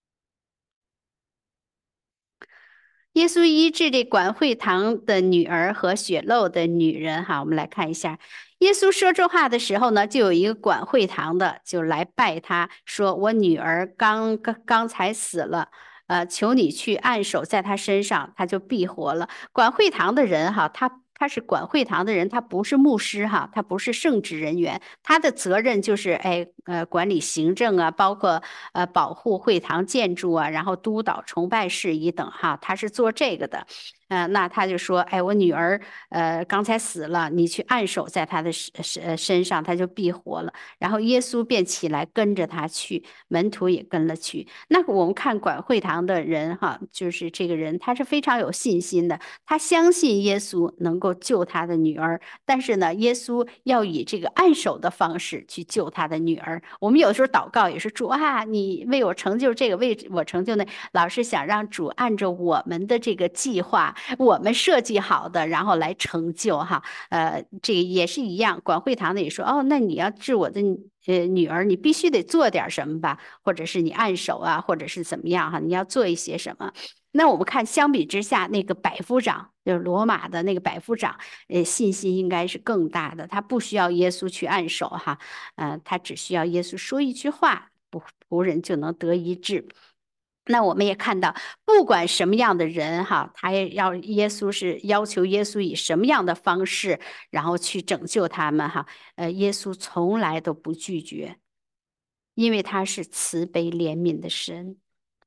耶稣医治这管会堂的女儿和血漏的女人，哈，我们来看一下。耶稣说这话的时候呢，就有一个管会堂的就来拜他，说：“我女儿刚刚刚才死了。”呃，求你去按手在他身上，他就必活了。管会堂的人哈，他他是管会堂的人，他不是牧师哈，他不是圣职人员，他的责任就是哎呃管理行政啊，包括呃保护会堂建筑啊，然后督导崇拜事宜等哈，他是做这个的。呃，那他就说，哎，我女儿呃刚才死了，你去按手在她的身身身上，她就必活了。然后耶稣便起来跟着他去，门徒也跟了去。那我们看管会堂的人哈，就是这个人他是非常有信心的，他相信耶稣能够救他的女儿，但是呢，耶稣要以这个按手的方式去救他的女儿。我们有时候祷告也是主啊，你为我成就这个，为我成就那，老是想让主按照我们的这个计划。我们设计好的，然后来成就哈，呃，这个也是一样。管会堂的也说，哦，那你要治我的呃女儿，你必须得做点什么吧，或者是你按手啊，或者是怎么样哈，你要做一些什么。那我们看，相比之下，那个百夫长就是罗马的那个百夫长，呃，信心应该是更大的，他不需要耶稣去按手哈，呃，他只需要耶稣说一句话，仆仆人就能得医治。那我们也看到，不管什么样的人哈，他也要耶稣是要求耶稣以什么样的方式，然后去拯救他们哈。呃，耶稣从来都不拒绝，因为他是慈悲怜悯的神。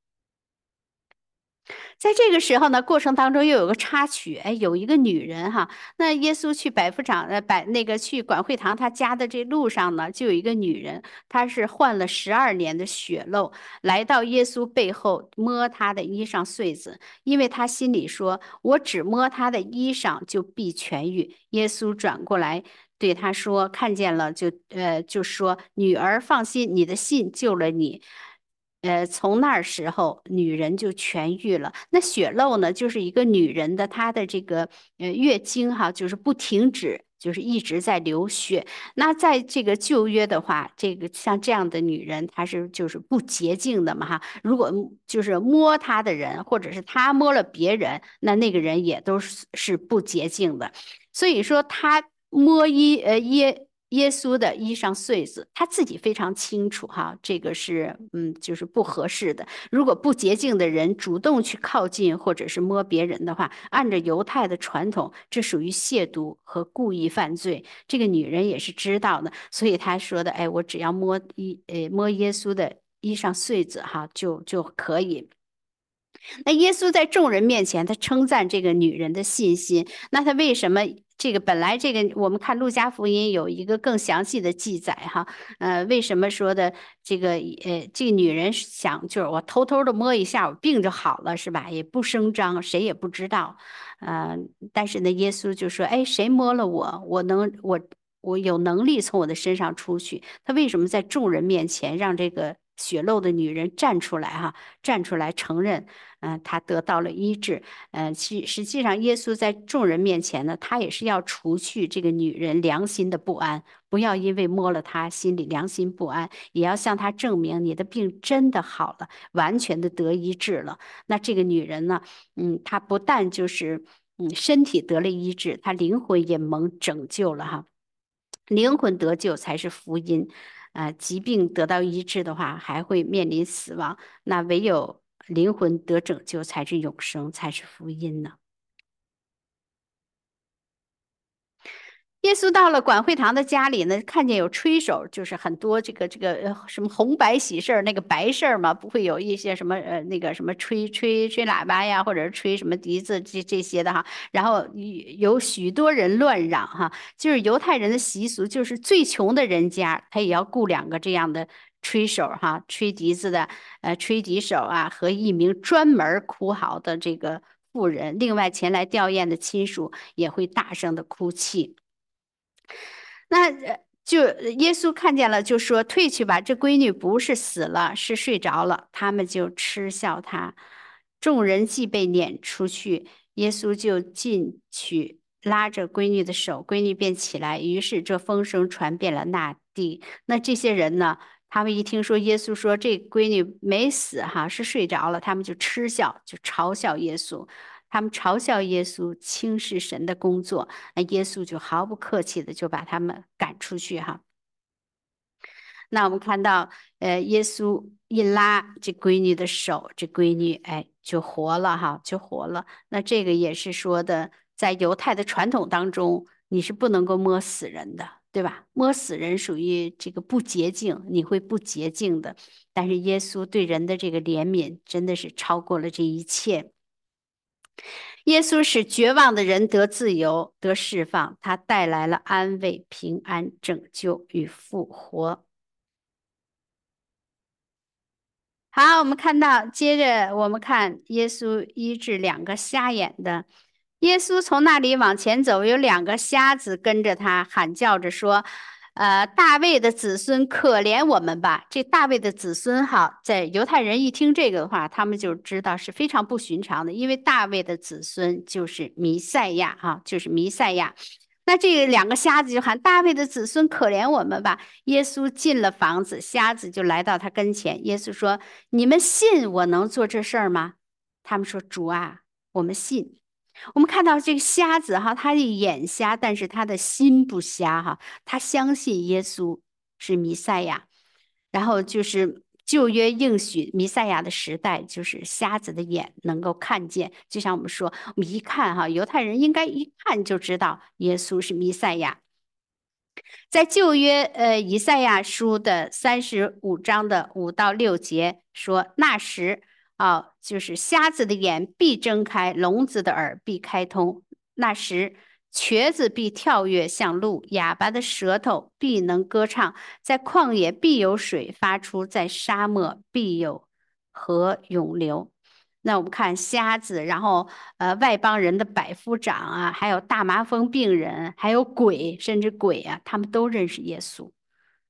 在这个时候呢，过程当中又有个插曲，哎，有一个女人哈，那耶稣去百夫长呃百那个去管会堂他家的这路上呢，就有一个女人，她是患了十二年的血漏，来到耶稣背后摸他的衣裳穗子，因为她心里说：“我只摸他的衣裳，就必痊愈。”耶稣转过来对她说：“看见了就呃就说女儿放心，你的信救了你。” 呃，从那时候女人就痊愈了。那血漏呢，就是一个女人的她的这个呃月经哈，就是不停止，就是一直在流血。那在这个旧约的话，这个像这样的女人，她是就是不洁净的嘛哈。如果就是摸她的人，或者是她摸了别人，那那个人也都是是不洁净的。所以说，她摸耶呃耶耶稣的衣裳穗子，他自己非常清楚哈，这个是嗯就是不合适的。如果不洁净的人主动去靠近或者是摸别人的话，按照犹太的传统，这属于亵渎和故意犯罪。这个女人也是知道的，所以她说的，哎，我只要摸一呃摸耶稣的衣裳穗子哈，就就可以。那耶稣在众人面前，他称赞这个女人的信心。那他为什么这个本来这个我们看路加福音有一个更详细的记载哈？呃，为什么说的这个呃这个女人想就是我偷偷的摸一下，我病就好了是吧？也不声张，谁也不知道。呃，但是呢，耶稣就说：“哎，谁摸了我，我能我我有能力从我的身上出去。”他为什么在众人面前让这个血漏的女人站出来哈？站出来承认？嗯，他得到了医治。嗯，其实际上，耶稣在众人面前呢，他也是要除去这个女人良心的不安，不要因为摸了她心里良心不安，也要向她证明你的病真的好了，完全的得医治了。那这个女人呢，嗯，她不但就是嗯身体得了医治，她灵魂也蒙拯救了哈。灵魂得救才是福音。啊、疾病得到医治的话，还会面临死亡。那唯有灵魂得拯救才是永生，才是福音呢。耶稣到了管会堂的家里呢，看见有吹手，就是很多这个这个呃什么红白喜事儿，那个白事儿嘛，不会有一些什么呃那个什么吹吹吹喇叭呀，或者是吹什么笛子这这些的哈。然后有许多人乱嚷哈，就是犹太人的习俗，就是最穷的人家他也要雇两个这样的吹手哈，吹笛子的呃吹笛手啊，和一名专门哭嚎的这个妇人，另外前来吊唁的亲属也会大声的哭泣。那呃就耶稣看见了，就说：“退去吧，这闺女不是死了，是睡着了。”他们就嗤笑他。众人既被撵出去，耶稣就进去拉着闺女的手，闺女便起来。于是这风声传遍了那地。那这些人呢？他们一听说耶稣说这闺女没死，哈，是睡着了，他们就嗤笑，就嘲笑耶稣。他们嘲笑耶稣轻视神的工作，那耶稣就毫不客气的就把他们赶出去哈。那我们看到，呃，耶稣一拉这闺女的手，这闺女哎就活了哈，就活了。那这个也是说的，在犹太的传统当中，你是不能够摸死人的，对吧？摸死人属于这个不洁净，你会不洁净的。但是耶稣对人的这个怜悯，真的是超过了这一切。耶稣使绝望的人得自由、得释放，他带来了安慰、平安、拯救与复活。好，我们看到，接着我们看耶稣医治两个瞎眼的。耶稣从那里往前走，有两个瞎子跟着他，喊叫着说：“呃，大卫的子孙，可怜我们吧！”这大卫的子孙哈，在犹太人一听这个的话，他们就知道是非常不寻常的，因为大卫的子孙就是弥赛亚哈，就是弥赛亚。那这两个瞎子就喊：“大卫的子孙，可怜我们吧！”耶稣进了房子，瞎子就来到他跟前。耶稣说：“你们信我能做这事儿吗？”他们说：“主啊，我们信。”我们看到这个瞎子哈，他的眼瞎，但是他的心不瞎哈，他相信耶稣是弥赛亚。然后就是旧约应许弥赛亚的时代，就是瞎子的眼能够看见。就像我们说，我们一看哈，犹太人应该一看就知道耶稣是弥赛亚。在旧约，呃，以赛亚书的三十五章的五到六节说：“那时，啊，就是瞎子的眼必睁开，聋子的耳必开通。那时，瘸子必跳跃向鹿，哑巴的舌头必能歌唱。在旷野必有水发出，在沙漠必有河涌流。”那我们看瞎子，然后呃外邦人的百夫长啊，还有大麻风病人，还有鬼，甚至鬼啊，他们都认识耶稣。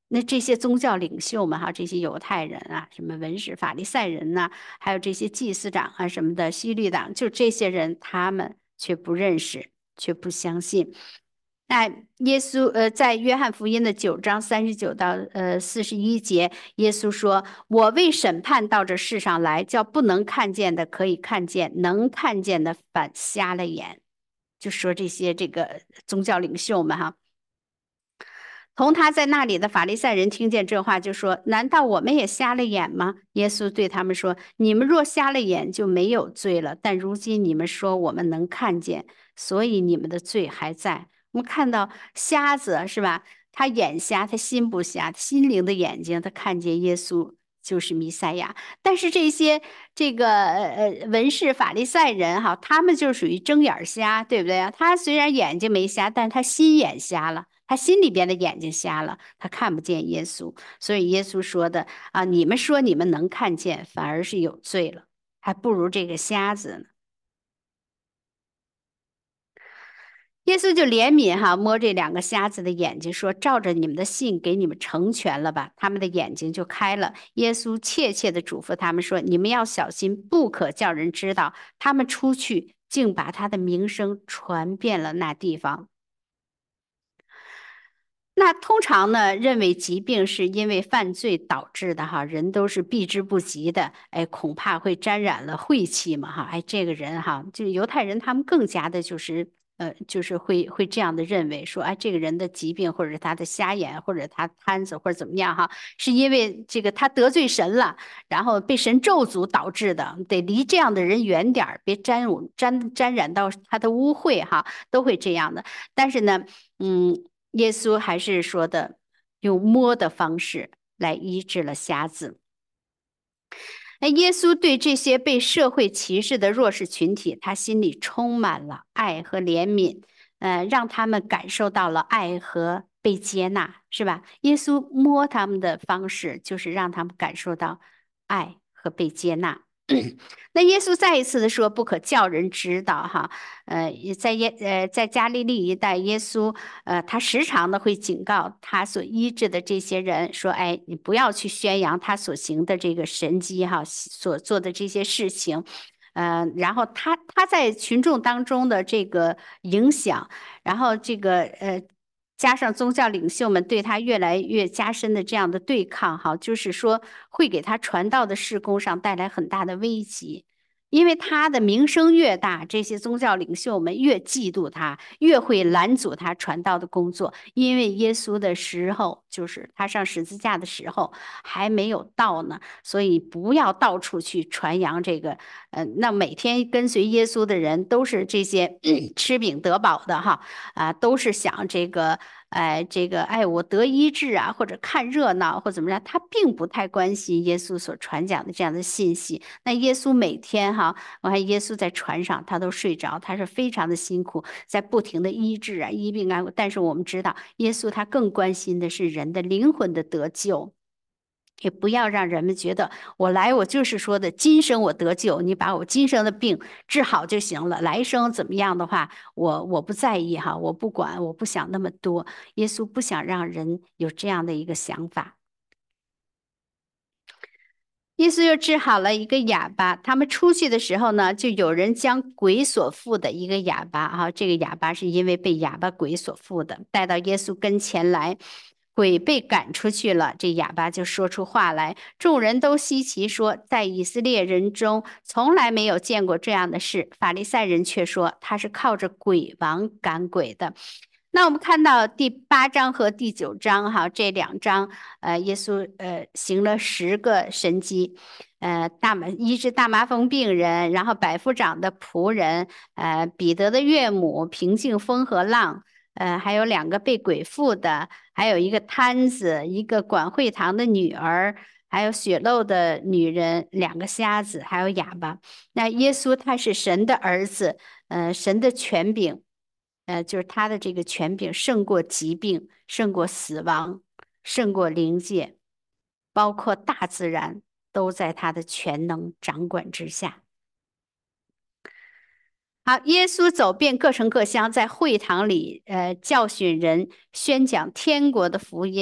那这些宗教领袖们哈，这些犹太人啊，什么文士、法利赛人呐、还有这些祭司长啊什么的，希律党，就这些人，他们却不认识，却不相信。那耶稣呃，在约翰福音的九章三十九到呃四十一节，耶稣说：“我为审判到这世上来，叫不能看见的可以看见，能看见的反瞎了眼。”就说这些这个宗教领袖们哈。同他在那里的法利赛人听见这话，就说：“难道我们也瞎了眼吗？”耶稣对他们说：“你们若瞎了眼，就没有罪了。但如今你们说我们能看见，所以你们的罪还在。”我们看到瞎子是吧？他眼瞎，他心不瞎，心灵的眼睛，他看见耶稣就是弥赛亚。但是这些这个呃呃文士法利赛人哈，他们就属于睁眼瞎，对不对啊？他虽然眼睛没瞎，但是他心眼瞎了。他心里边的眼睛瞎了，他看不见耶稣，所以耶稣说的啊，你们说你们能看见，反而是有罪了，还不如这个瞎子呢。耶稣就怜悯哈，摸这两个瞎子的眼睛，说：照着你们的信，给你们成全了吧。他们的眼睛就开了。耶稣切切的嘱咐他们说：你们要小心，不可叫人知道。他们出去，竟把他的名声传遍了那地方。那通常呢，认为疾病是因为犯罪导致的哈，人都是避之不及的，哎，恐怕会沾染了晦气嘛哈，哎，这个人哈，就犹太人他们更加的就是呃，就是会会这样的认为说，哎，这个人的疾病或者是他的瞎眼或者他瘫子或者怎么样哈，是因为这个他得罪神了，然后被神咒诅导致的，得离这样的人远点儿，别沾染沾沾染到他的污秽哈，都会这样的。但是呢，嗯。耶稣还是说的，用摸的方式来医治了瞎子。那耶稣对这些被社会歧视的弱势群体，他心里充满了爱和怜悯，呃，让他们感受到了爱和被接纳，是吧？耶稣摸他们的方式，就是让他们感受到爱和被接纳。那耶稣再一次的说，不可叫人知道哈，呃，在耶呃在加利利一带，耶稣呃他时常的会警告他所医治的这些人说，哎，你不要去宣扬他所行的这个神迹哈，所做的这些事情，呃，然后他他在群众当中的这个影响，然后这个呃。加上宗教领袖们对他越来越加深的这样的对抗，哈，就是说会给他传道的事工上带来很大的危机。因为他的名声越大，这些宗教领袖们越嫉妒他，越会拦阻他传道的工作。因为耶稣的时候，就是他上十字架的时候还没有到呢，所以不要到处去传扬这个。呃，那每天跟随耶稣的人都是这些吃饼得饱的哈，啊，都是想这个。哎，这个哎，我得医治啊，或者看热闹或怎么着，他并不太关心耶稣所传讲的这样的信息。那耶稣每天哈，我看耶稣在船上，他都睡着，他是非常的辛苦，在不停的医治啊，医病安慰。但是我们知道，耶稣他更关心的是人的灵魂的得救。也不要让人们觉得我来，我就是说的今生我得救，你把我今生的病治好就行了。来生怎么样的话，我我不在意哈，我不管，我不想那么多。耶稣不想让人有这样的一个想法。耶稣又治好了一个哑巴，他们出去的时候呢，就有人将鬼所附的一个哑巴哈，这个哑巴是因为被哑巴鬼所附的，带到耶稣跟前来。鬼被赶出去了，这哑巴就说出话来。众人都稀奇说，在以色列人中从来没有见过这样的事。法利赛人却说，他是靠着鬼王赶鬼的。那我们看到第八章和第九章哈，这两章，呃，耶稣呃行了十个神迹，呃，大麻医治大麻风病人，然后百夫长的仆人，呃，彼得的岳母平静风和浪。呃，还有两个被鬼附的，还有一个瘫子，一个管会堂的女儿，还有血漏的女人，两个瞎子，还有哑巴。那耶稣他是神的儿子，呃，神的权柄，呃，就是他的这个权柄胜过疾病，胜过死亡，胜过灵界，包括大自然都在他的全能掌管之下。好，耶稣走遍各城各乡，在会堂里，呃，教训人，宣讲天国的福音，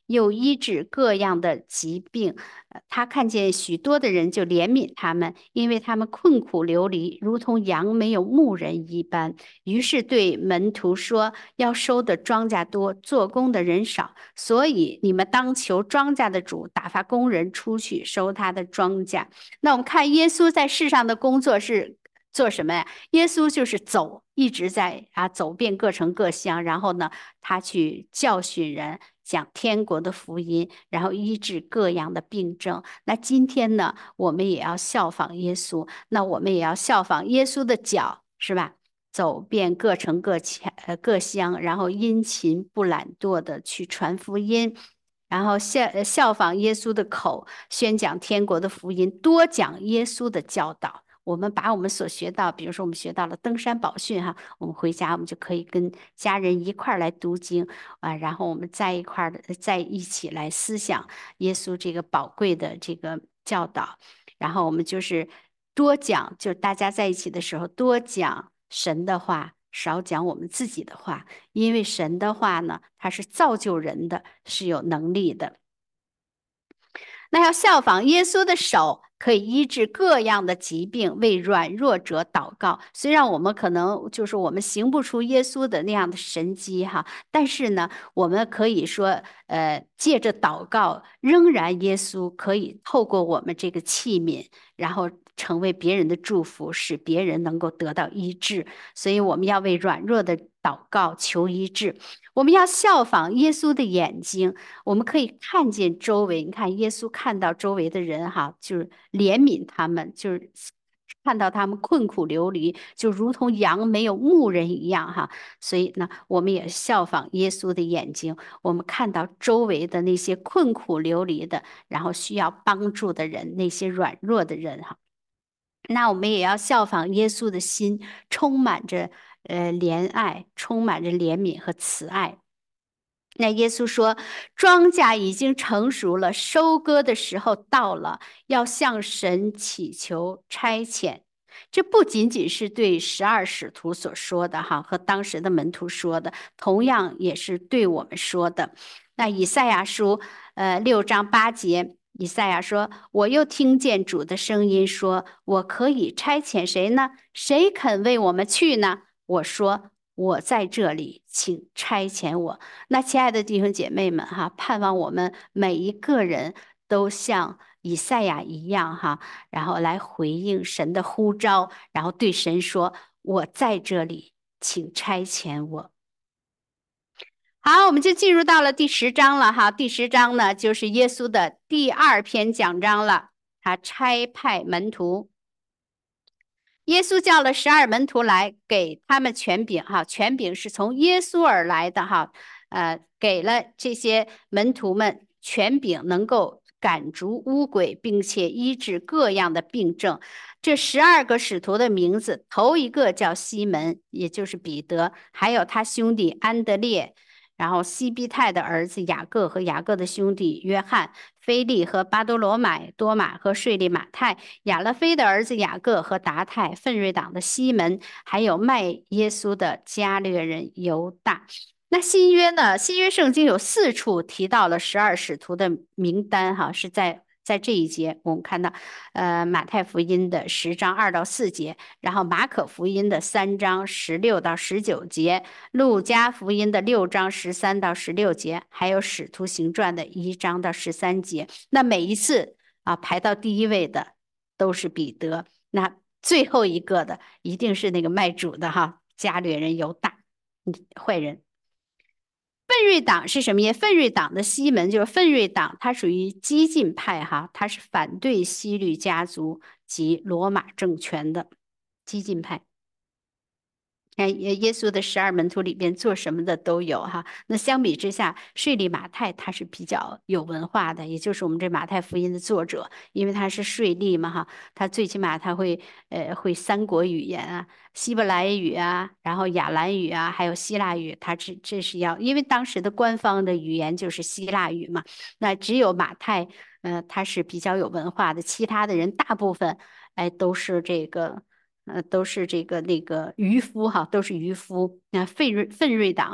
又医治各样的疾病。呃他看见许多的人，就怜悯他们，因为他们困苦流离，如同羊没有牧人一般。于是对门徒说：要收的庄稼多，做工的人少，所以你们当求庄稼的主打发工人出去收他的庄稼。那我们看耶稣在世上的工作是做什么呀？耶稣就是走，一直在啊走遍各城各乡，然后呢，他去教训人，讲天国的福音，然后医治各样的病症。那今天呢，我们也要效仿耶稣，那我们也要效仿耶稣的脚，是吧？走遍各城各乡呃各乡，然后殷勤不懒惰的去传福音。然后效呃效仿耶稣的口，宣讲天国的福音，多讲耶稣的教导。我们把我们所学到，比如说我们学到了登山宝训哈，我们回家我们就可以跟家人一块儿来读经啊，然后我们在一块儿的在一起来思想耶稣这个宝贵的这个教导，然后我们就是多讲，就是大家在一起的时候多讲神的话，少讲我们自己的话，因为神的话呢，它是造就人的，是有能力的。那要效仿耶稣的手，可以医治各样的疾病，为软弱者祷告。虽然我们可能就是我们行不出耶稣的那样的神迹哈，但是呢，我们可以说，呃，借着祷告，仍然耶稣可以透过我们这个器皿，然后成为别人的祝福，使别人能够得到医治。所以我们要为软弱的祷告求医治，我们要效仿耶稣的眼睛。我们可以看见周围，你看耶稣看到周围的人哈，就是怜悯他们，就是看到他们困苦流离，就如同羊没有牧人一样哈。所以呢，我们也效仿耶稣的眼睛，我们看到周围的那些困苦流离的，然后需要帮助的人，那些软弱的人哈。那我们也要效仿耶稣的心，充满着呃怜爱，充满着怜悯和慈爱。那耶稣说：“庄稼已经成熟了，收割的时候到了，要向神祈求差遣。”这不仅仅是对十二使徒所说的哈，和当时的门徒说的，同样也是对我们说的。那以赛亚书呃六章八节，以赛亚说：“我又听见主的声音说，我可以差遣谁呢？谁肯为我们去呢？”我说：“我在这里，请差遣我。”那亲爱的弟兄姐妹们哈，盼望我们每一个人都像以赛亚一样哈，然后来回应神的呼召，然后对神说：“我在这里，请差遣我。”好，我们就进入到了第十章了哈。第十章呢，就是耶稣的第二篇讲章了。他差派门徒，耶稣叫了十二门徒来，给他们权柄哈。权柄是从耶稣而来的哈。呃，给了这些门徒们权柄，能够赶逐污鬼，并且医治各样的病症。这十二个使徒的名字，头一个叫西门，也就是彼得，还有他兄弟安德烈。然后西庇太的儿子雅各和雅各的兄弟约翰，腓利和巴多罗买、多马和税利马太，亚勒菲的儿子雅各和达太，奋锐党的西门，还有卖耶稣的加略人犹大。那新约呢？新约圣经有四处提到了十二使徒的名单，哈，是在在这一节我们看到，呃，马太福音的十章二到四节，然后马可福音的三章十六到十九节，路加福音的六章十三到十六节，还有使徒行传的一章到十三节。那每一次啊，排到第一位的都是彼得，那最后一个的一定是那个卖主的哈，加略人犹大，坏人。奋锐党是什么呀？奋锐党的西门就是奋锐党，它属于激进派哈，它是反对希律家族及罗马政权的激进派。看耶耶稣的十二门徒里边做什么的都有哈。那相比之下，税利马太他是比较有文化的，也就是我们这马太福音的作者，因为他是税利嘛哈，他最起码他会呃会三国语言啊，希伯来语啊，然后亚兰语啊，还有希腊语，他这这是要，因为当时的官方的语言就是希腊语嘛。那只有马太，呃，他是比较有文化的，其他的人大部分哎都是这个。呃，都是这个那个渔夫哈，都是渔夫。那奋锐奋锐党，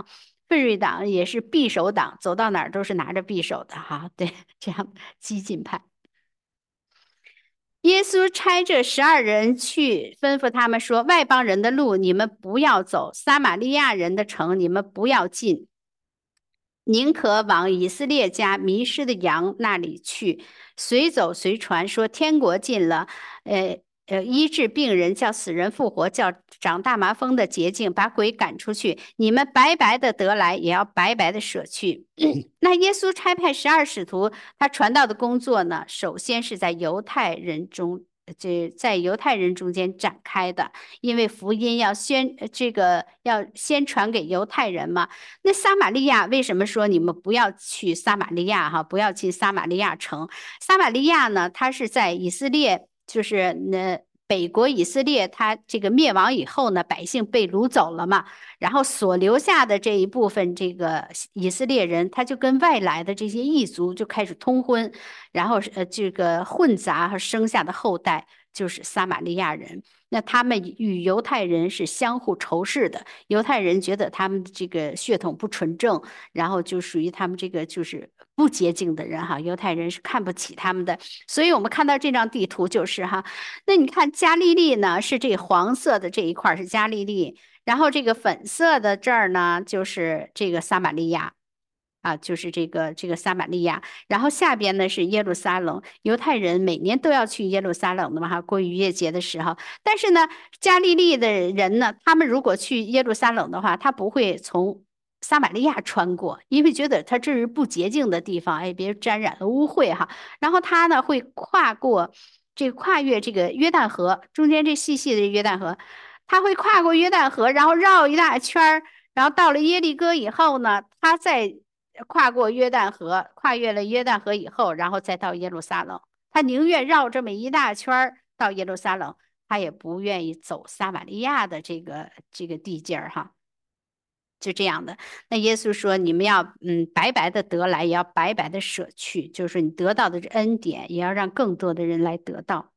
奋锐党也是匕首党，走到哪儿都是拿着匕首的哈。对，这样激进派。耶稣差这十二人去，吩咐他们说：外邦人的路你们不要走，撒玛利亚人的城你们不要进，宁可往以色列家迷失的羊那里去，随走随传，说天国近了。呃呃，医治病人，叫死人复活，叫长大麻风的洁净，把鬼赶出去。你们白白的得来，也要白白的舍去。那耶稣差派十二使徒，他传道的工作呢，首先是在犹太人中，这在犹太人中间展开的，因为福音要先这个要先传给犹太人嘛。那撒玛利亚为什么说你们不要去撒玛利亚哈？不要进撒玛利亚城。撒玛利亚呢，它是在以色列，就是那北国以色列，它这个灭亡以后呢，百姓被掳走了嘛，然后所留下的这一部分这个以色列人，他就跟外来的这些异族就开始通婚，然后呃这个混杂和生下的后代就是撒玛利亚人。那他们与犹太人是相互仇视的，犹太人觉得他们这个血统不纯正，然后就属于他们这个就是不洁净的人哈，犹太人是看不起他们的。所以我们看到这张地图就是哈，那你看加利利呢是这黄色的这一块是加利利，然后这个粉色的这儿呢就是这个撒玛利亚。啊，就是这个这个撒玛利亚，然后下边呢是耶路撒冷。犹太人每年都要去耶路撒冷的嘛，哈，过逾越节的时候。但是呢，加利利的人呢，他们如果去耶路撒冷的话，他不会从撒玛利亚穿过，因为觉得他这是不洁净的地方，哎，别沾染了污秽哈。然后他呢会跨过这个跨越这个约旦河，中间这细细的约旦河，他会跨过约旦河，然后绕一大圈儿。然后到了耶利哥以后呢，他再跨过约旦河，跨越了约旦河以后，然后再到耶路撒冷。他宁愿绕这么一大圈儿到耶路撒冷，他也不愿意走撒玛利亚的这个这个地界儿哈。就这样的。那耶稣说：“你们要嗯白白的得来，也要白白的舍去，就是你得到的这恩典，也要让更多的人来得到。”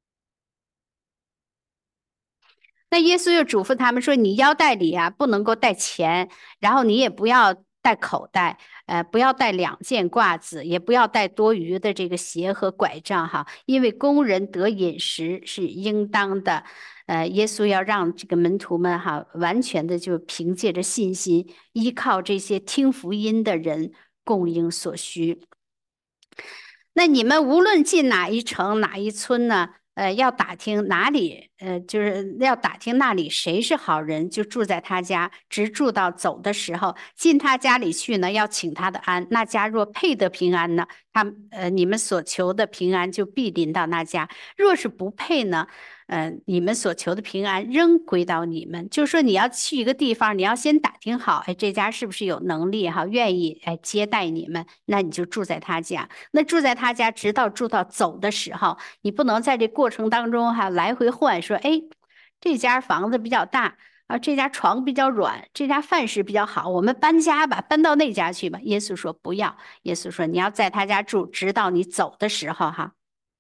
那耶稣又嘱咐他们说：“你腰带里啊，不能够带钱，然后你也不要带口袋，呃，不要带两件褂子，也不要带多余的这个鞋和拐杖哈，因为工人得饮食是应当的。呃，耶稣要让这个门徒们哈，完全的就凭借着信心，依靠这些听福音的人供应所需。那你们无论进哪一城哪一村呢？”呃，要打听哪里，呃，就是要打听那里谁是好人，就住在他家，直住到走的时候，进他家里去呢，要请他的安。那家若配得平安呢，他呃，你们所求的平安就必临到那家；若是不配呢，呃，你们所求的平安仍归到你们。就是说，你要去一个地方，你要先打听好，哎，这家是不是有能力哈，愿意哎接待你们，那你就住在他家。那住在他家，直到住到走的时候。你不能在这过程当中哈来回换，说哎，这家房子比较大啊，这家床比较软，这家饭食比较好，我们搬家吧，搬到那家去吧。耶稣说不要，耶稣说你要在他家住，直到你走的时候哈。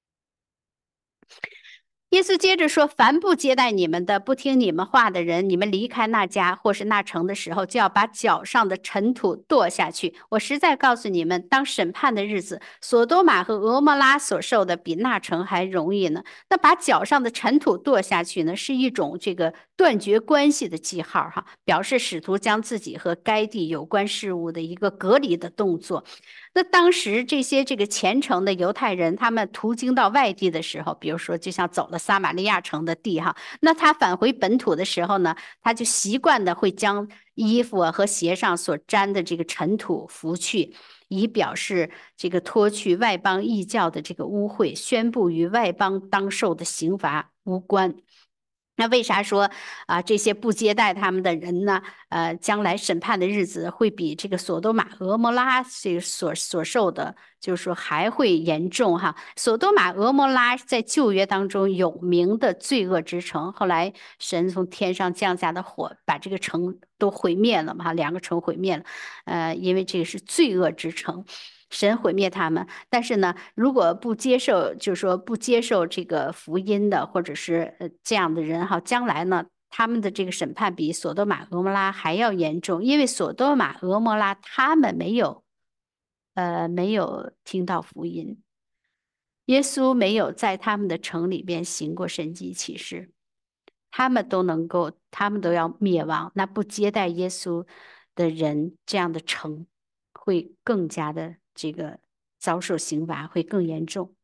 耶稣接着说：凡不接待你们的，不听你们话的人，你们离开那家或是那城的时候，就要把脚上的尘土跺下去。我实在告诉你们，当审判的日子，索多玛和俄摩拉所受的比那城还容易呢。那把脚上的尘土跺下去呢，是一种这个断绝关系的记号哈，表示使徒将自己和该地有关事物的一个隔离的动作。那当时这些这个虔诚的犹太人，他们途经到外地的时候，比如说就像走了撒玛利亚城的地哈，那他返回本土的时候呢，他就习惯的会将衣服啊和鞋上所沾的这个尘土拂去，以表示这个脱去外邦异教的这个污秽，宣布与外邦当受的刑罚无关。那为啥说啊这些不接待他们的人呢？呃，将来审判的日子会比这个索多玛、俄摩拉这个所所受的，就是说还会严重哈。索多玛、俄摩拉在旧约当中有名的罪恶之城，后来神从天上降下的火，把这个城都毁灭了嘛，两个城毁灭了。呃，因为这个是罪恶之城。神毁灭他们，但是呢，如果不接受，就是说不接受这个福音的，或者是呃这样的人哈，将来呢， 他们的这个审判比索多玛、俄摩拉还要严重，因为索多玛、俄摩拉他们没有，呃，没有听到福音，耶稣没有在他们的城里边行过神迹奇事，他们都能够，他们都要灭亡。那不接待耶稣的人，这样的城会更加的这个遭受刑罚，会更严重。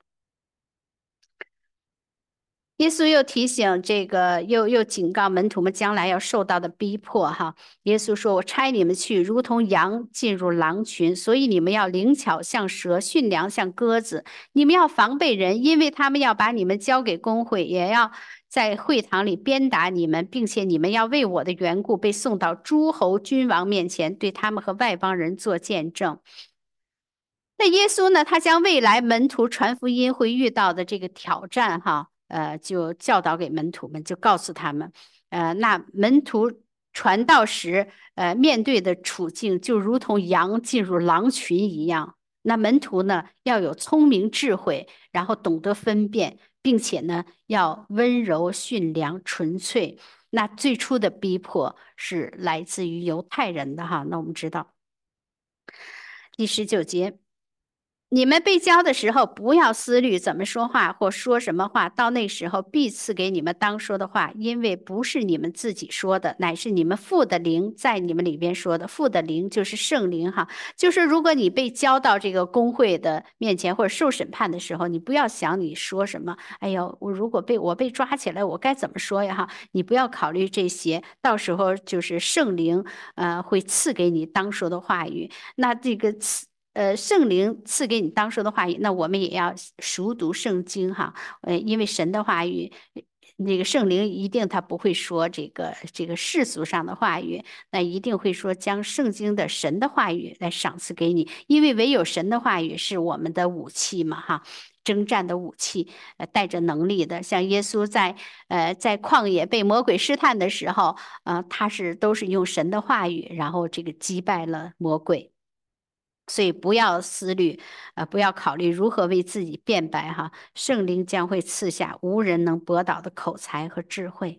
耶稣又提醒这个，又又警告门徒们将来要受到的逼迫。哈，耶稣说：“我差你们去，如同羊进入狼群，所以你们要灵巧像蛇，驯良像鸽子。你们要防备人，因为他们要把你们交给公会，也要在会堂里鞭打你们，并且你们要为我的缘故被送到诸侯君王面前，对他们和外邦人做见证。”那耶稣呢？他将未来门徒传福音会遇到的这个挑战，哈，呃，就教导给门徒们，就告诉他们，呃，那门徒传道时，呃，面对的处境就如同羊进入狼群一样。那门徒呢，要有聪明智慧，然后懂得分辨，并且呢，要温柔驯良、纯粹。那最初的逼迫是来自于犹太人的哈。那我们知道，第十九节。你们被教的时候，不要思虑怎么说话或说什么话，到那时候必赐给你们当说的话，因为不是你们自己说的，乃是你们父的灵在你们里边说的。父的灵就是圣灵哈，就是如果你被交到这个公会的面前或者受审判的时候，你不要想你说什么，哎呦，我如果被我被抓起来，我该怎么说呀哈？你不要考虑这些，到时候就是圣灵呃会赐给你当说的话语，那这个赐。呃，圣灵赐给你当说的话语，那我们也要熟读圣经哈。呃，因为神的话语，那个圣灵一定他不会说这个这个世俗上的话语，那一定会说将圣经的神的话语来赏赐给你，因为唯有神的话语是我们的武器嘛哈。征战的武器，呃，带着能力的，像耶稣在呃在旷野被魔鬼试探的时候，呃，他是都是用神的话语，然后这个击败了魔鬼。所以不要思虑，呃，不要考虑如何为自己辩白哈。圣灵将会赐下无人能驳倒的口才和智慧。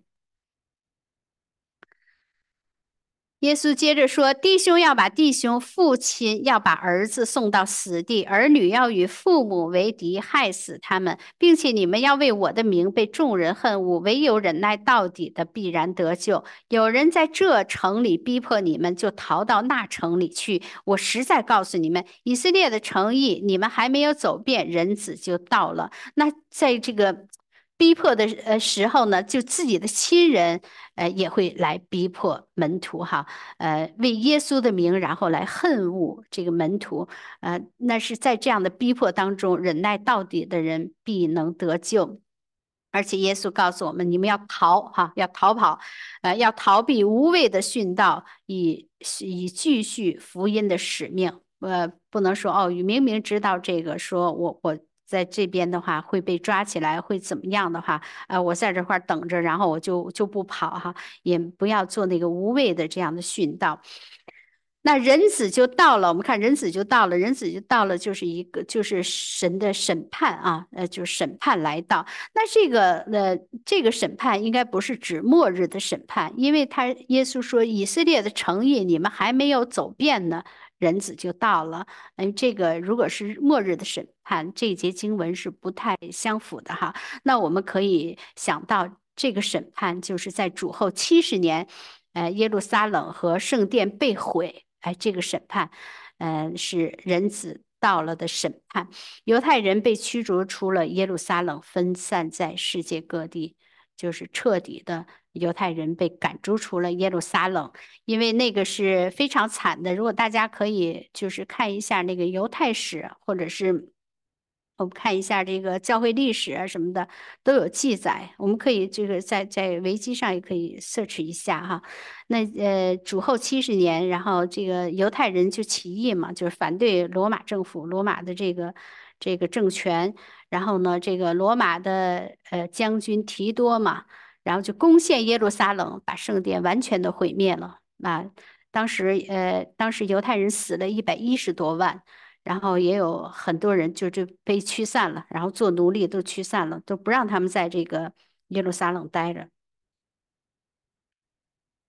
耶稣接着说：弟兄要把弟兄，父亲要把儿子送到死地，儿女要与父母为敌，害死他们，并且你们要为我的名被众人恨恶，唯有忍耐到底的必然得救。有人在这城里逼迫你们，就逃到那城里去。我实在告诉你们，以色列的城邑，你们还没有走遍，人子就到了。那在这个逼迫的呃时候呢，就自己的亲人呃也会来逼迫门徒哈，呃为耶稣的名，然后来恨恶这个门徒，呃那是在这样的逼迫当中，忍耐到底的人必能得救。而且耶稣告诉我们，你们要逃哈，要逃跑，呃，要逃避无谓的殉道，以以继续福音的使命。呃，不能说哦，明明知道这个，说我我在这边的话会被抓起来，会怎么样的话，呃，我在这块等着，然后我就就不跑哈，也不要做那个无谓的这样的殉道。那人子就到了，我们看人子就到了，人子就到了，就是一个就是神的审判啊，呃，就是审判来到。那这个呃，这个审判应该不是指末日的审判，因为他耶稣说以色列的诚意你们还没有走遍呢，人子就到了。嗯，这个如果是末日的审判，这一节经文是不太相符的哈。那我们可以想到，这个审判就是在主后七十年，呃，耶路撒冷和圣殿被毁。哎，这个审判，嗯、呃，是人子到了的审判。犹太人被驱逐出了耶路撒冷，分散在世界各地，就是彻底的犹太人被赶逐出了耶路撒冷，因为那个是非常惨的。如果大家可以就是看一下那个犹太史，或者是我们看一下这个教会历史啊什么的都有记载，我们可以这个在在维基上也可以 search 一下哈。那呃主后七十年，然后这个犹太人就起义嘛，就是反对罗马政府、罗马的这个这个政权。然后呢，这个罗马的呃将军提多嘛，然后就攻陷耶路撒冷，把圣殿完全的毁灭了。啊，当时呃当时犹太人死了一百一十多万。然后也有很多人就就被驱散了，然后做奴隶都驱散了，都不让他们在这个耶路撒冷待着。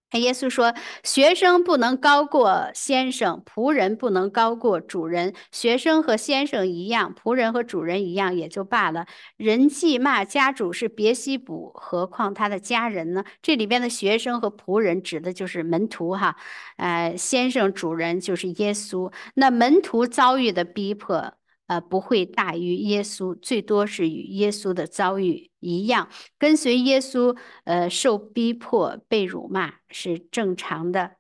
耶稣说：学生不能高过先生，仆人不能高过主人。学生和先生一样，仆人和主人一样也就罢了。人既骂家主是别西卜，何况他的家人呢？这里边的学生和仆人指的就是门徒哈，呃，先生主人就是耶稣。那门徒遭遇的逼迫，呃，不会大于耶稣，最多是与耶稣的遭遇一样。跟随耶稣，呃，受逼迫、被辱骂是正常的。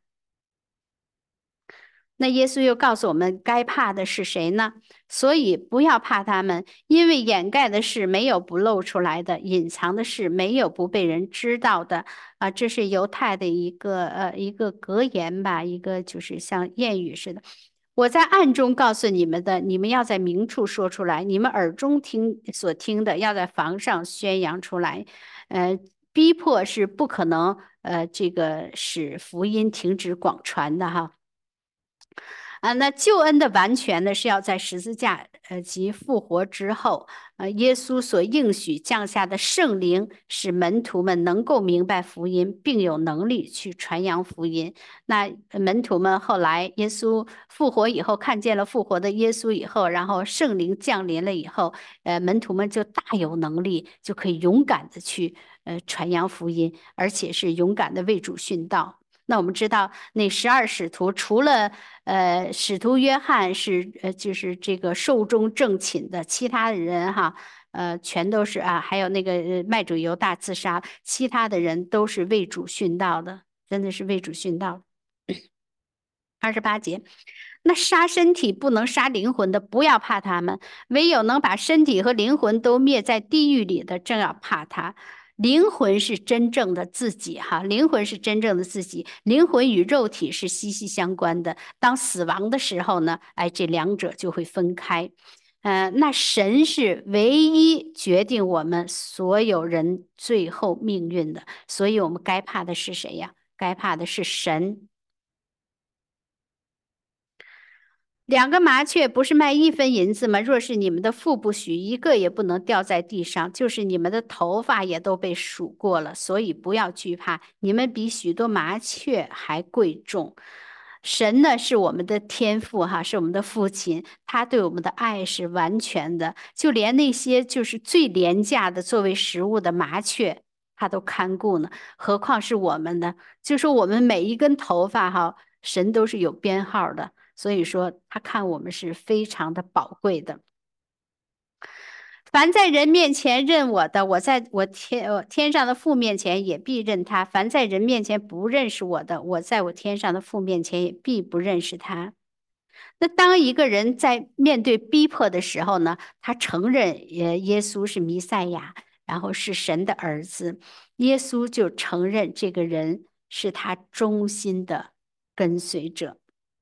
那耶稣又告诉我们，该怕的是谁呢？所以不要怕他们，因为掩盖的事没有不露出来的，隐藏的事没有不被人知道的。啊，这是犹太的一个呃一个格言吧，一个就是像谚语似的。我在暗中告诉你们的，你们要在明处说出来；你们耳中听所听的，要在房上宣扬出来。呃，逼迫是不可能呃这个使福音停止广传的哈。啊，那救恩的完全呢，是要在十字架呃及复活之后，呃，耶稣所应许降下的圣灵，使门徒们能够明白福音，并有能力去传扬福音。那门徒们后来耶稣复活以后，看见了复活的耶稣以后，然后圣灵降临了以后，呃，门徒们就大有能力，就可以勇敢的去呃传扬福音，而且是勇敢的为主殉道。那我们知道，那十二使徒除了呃使徒约翰是呃就是这个寿终正寝的，其他的人哈呃全都是啊，还有那个呃卖主犹大自杀，其他的人都是为主殉道的，真的是为主殉道。二十八节，那杀身体不能杀灵魂的，不要怕他们；唯有能把身体和灵魂都灭在地狱里的，正要怕他。灵魂是真正的自己，哈，灵魂是真正的自己，灵魂与肉体是息息相关的。当死亡的时候呢，哎，这两者就会分开。呃，那神是唯一决定我们所有人最后命运的，所以我们该怕的是谁呀？该怕的是神。两个麻雀不是卖一分银子吗？若是你们的腹不许一个也不能掉在地上，就是你们的头发也都被数过了，所以不要惧怕，你们比许多麻雀还贵重。神呢是我们的天父哈，是我们的父亲，他对我们的爱是完全的，就连那些就是最廉价的作为食物的麻雀，他都看顾呢，何况是我们呢？就说我们每一根头发哈，神都是有编号的。所以说，他看我们是非常的宝贵的。凡在人面前认我的，我在我天我天上的父面前也必认他；凡在人面前不认识我的，我在我天上的父面前也必不认识他。那当一个人在面对逼迫的时候呢，他承认呃耶稣是弥赛亚，然后是神的儿子，耶稣就承认这个人是他忠心的跟随者。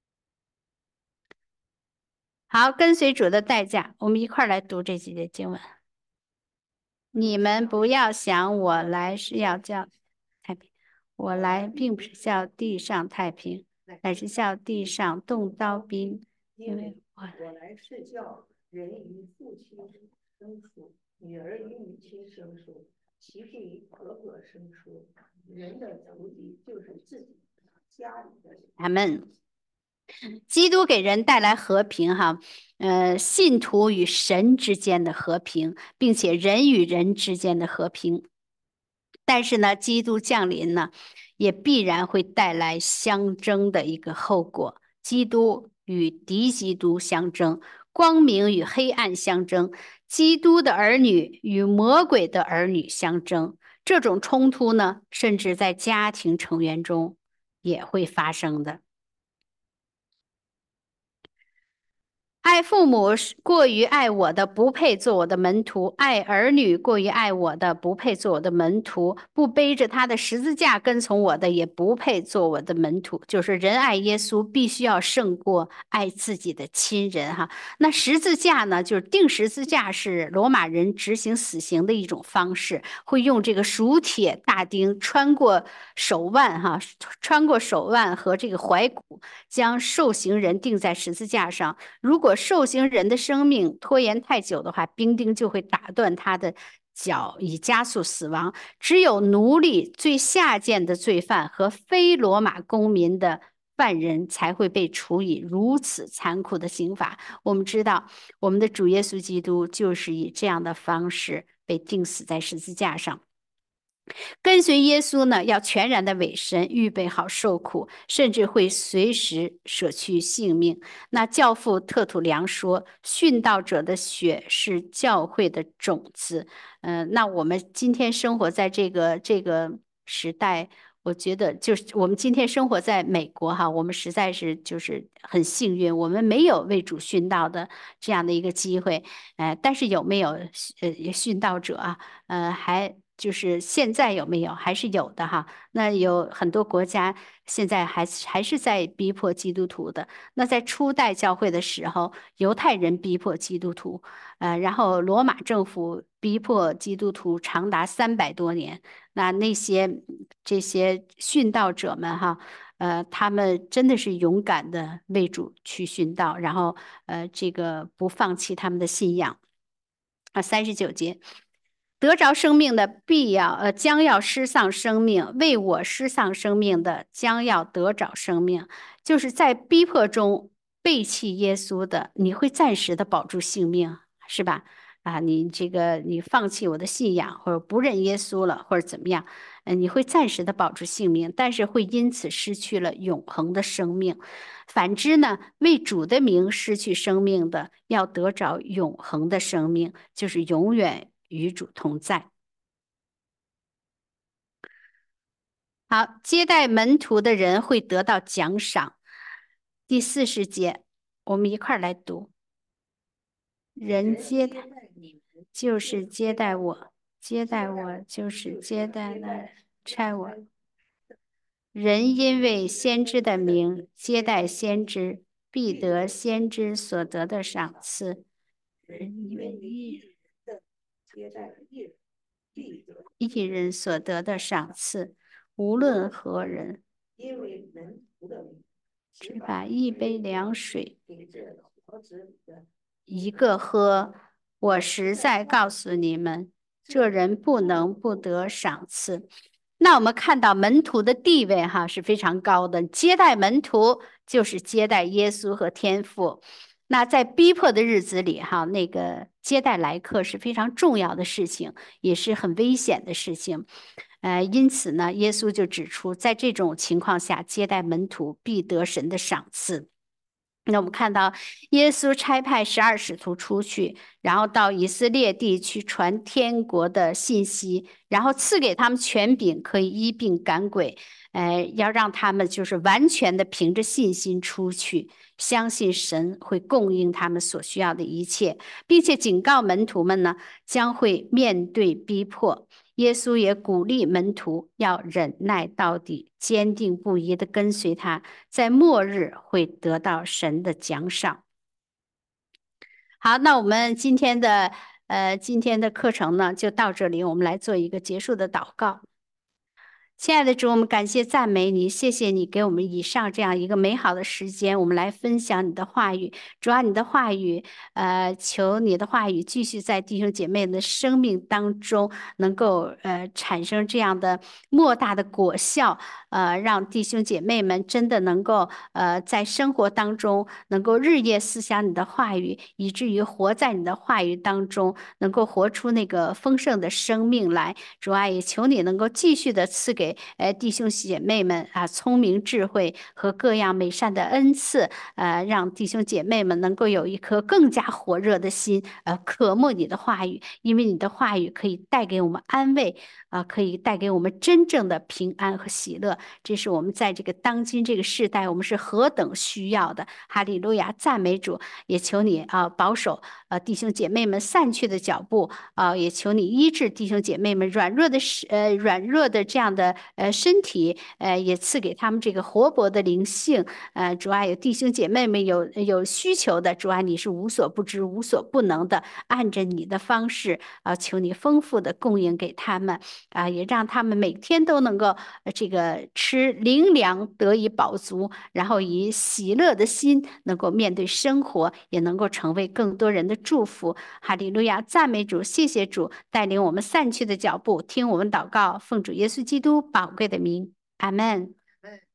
好，跟随主的代价，我们一块儿来读这几节经文。你们不要想我来是要叫太平，我来并不是叫地上太平，乃是叫地上动刀兵，因为我我来是叫人与父亲生疏，女儿与母亲生疏，媳妇与哥哥生疏。人的仇敌就是自己家里的人。 阿门。基督给人带来和平，哈，呃，信徒与神之间的和平，并且人与人之间的和平。但是呢，基督降临呢，也必然会带来相争的一个后果。基督与敌基督相争，光明与黑暗相争，基督的儿女与魔鬼的儿女相争。这种冲突呢，甚至在家庭成员中也会发生的。爱父母是过于爱我的，不配做我的门徒；爱儿女过于爱我的，不配做我的门徒；不背着他的十字架跟从我的，也不配做我的门徒。就是人爱耶稣，必须要胜过爱自己的亲人哈。那十字架呢，就是钉十字架是罗马人执行死刑的一种方式，会用这个熟铁大钉穿过手腕哈，穿过手腕和这个踝骨，将受刑人钉在十字架上。如果受刑人的生命拖延太久的话，兵丁就会打断他的脚以加速死亡。只有奴隶、最下贱的罪犯和非罗马公民的犯人才会被处以如此残酷的刑罚。我们知道，我们的主耶稣基督就是以这样的方式被钉死在十字架上。跟随耶稣呢，要全然的委身，预备好受苦，甚至会随时舍去性命。那教父特土良说，殉道者的血是教会的种子。嗯、呃，那我们今天生活在这个这个时代，我觉得就是我们今天生活在美国哈，我们实在是就是很幸运，我们没有为主殉道的这样的一个机会。呃，但是有没有呃殉道者啊？呃，还。就是现在有没有？还是有的哈。那有很多国家现在还还是在逼迫基督徒的。那在初代教会的时候，犹太人逼迫基督徒，呃，然后罗马政府逼迫基督徒长达三百多年。那那些这些殉道者们哈，呃，他们真的是勇敢的为主去殉道，然后呃，这个不放弃他们的信仰。啊，三十九节。得着生命的必要，呃，将要失丧生命；为我失丧生命的，将要得着生命。就是在逼迫中背弃耶稣的，你会暂时的保住性命，是吧？啊，你这个你放弃我的信仰，或者不认耶稣了，或者怎么样？嗯、你会暂时的保住性命，但是会因此失去了永恒的生命。反之呢，为主的名失去生命的，要得着永恒的生命，就是永远与主同在。好，接待门徒的人会得到奖赏。第四十节，我们一块儿来读。人接待就是接待我，接待我就是接待那差我。人因为先知的名接待先知，必得先知所得的赏赐。人因为一人的接待一人，必得一人所得的赏赐，无论何人。因为门徒的名，只把一杯凉水给这盒子里的一个喝。我实在告诉你们，这人不能不得赏赐。那我们看到门徒的地位哈是非常高的，接待门徒就是接待耶稣和天父。那在逼迫的日子里哈，那个接待来客是非常重要的事情，也是很危险的事情。呃，因此呢，耶稣就指出，在这种情况下，接待门徒必得神的赏赐。那我们看到，耶稣差派十二使徒出去，然后到以色列地去传天国的信息，然后赐给他们权柄，可以医病赶鬼，呃，要让他们就是完全的凭着信心出去，相信神会供应他们所需要的一切，并且警告门徒们呢，将会面对逼迫。耶稣也鼓励门徒要忍耐到底，坚定不移地跟随他，在末日会得到神的奖赏。好，那我们今天的呃今天的课程呢就到这里，我们来做一个结束的祷告。亲爱的主，我们感谢赞美你，谢谢你给我们以上这样一个美好的时间，我们来分享你的话语。主啊，你的话语，呃，求你的话语继续在弟兄姐妹的生命当中，能够呃产生这样的莫大的果效，呃，让弟兄姐妹们真的能够呃在生活当中能够日夜思想你的话语，以至于活在你的话语当中，能够活出那个丰盛的生命来。主啊，也求你能够继续的赐给呃弟兄姐妹们啊聪明智慧和各样美善的恩赐，呃，让弟兄姐妹们能够有一颗更加火热的心，呃，渴慕你的话语，因为你的话语可以带给我们安慰，啊、呃，可以带给我们真正的平安和喜乐。这是我们在这个当今这个时代，我们是何等需要的。哈利路亚，赞美主！也求你啊、呃、保守呃弟兄姐妹们散去的脚步啊、呃，也求你医治弟兄姐妹们软弱的呃软弱的这样的的呃身体，呃，也赐给他们这个活泼的灵性。呃，主啊，有弟兄姐妹们有有需求的，主啊，你是无所不知、无所不能的，按着你的方式啊，求你丰富的供应给他们啊，也让他们每天都能够呃这个吃灵粮得以饱足，然后以喜乐的心能够面对生活，也能够成为更多人的祝福。哈利路亚，赞美主，谢谢主带领我们散去的脚步，听我们祷告，奉主耶稣基督宝贵的名，阿门。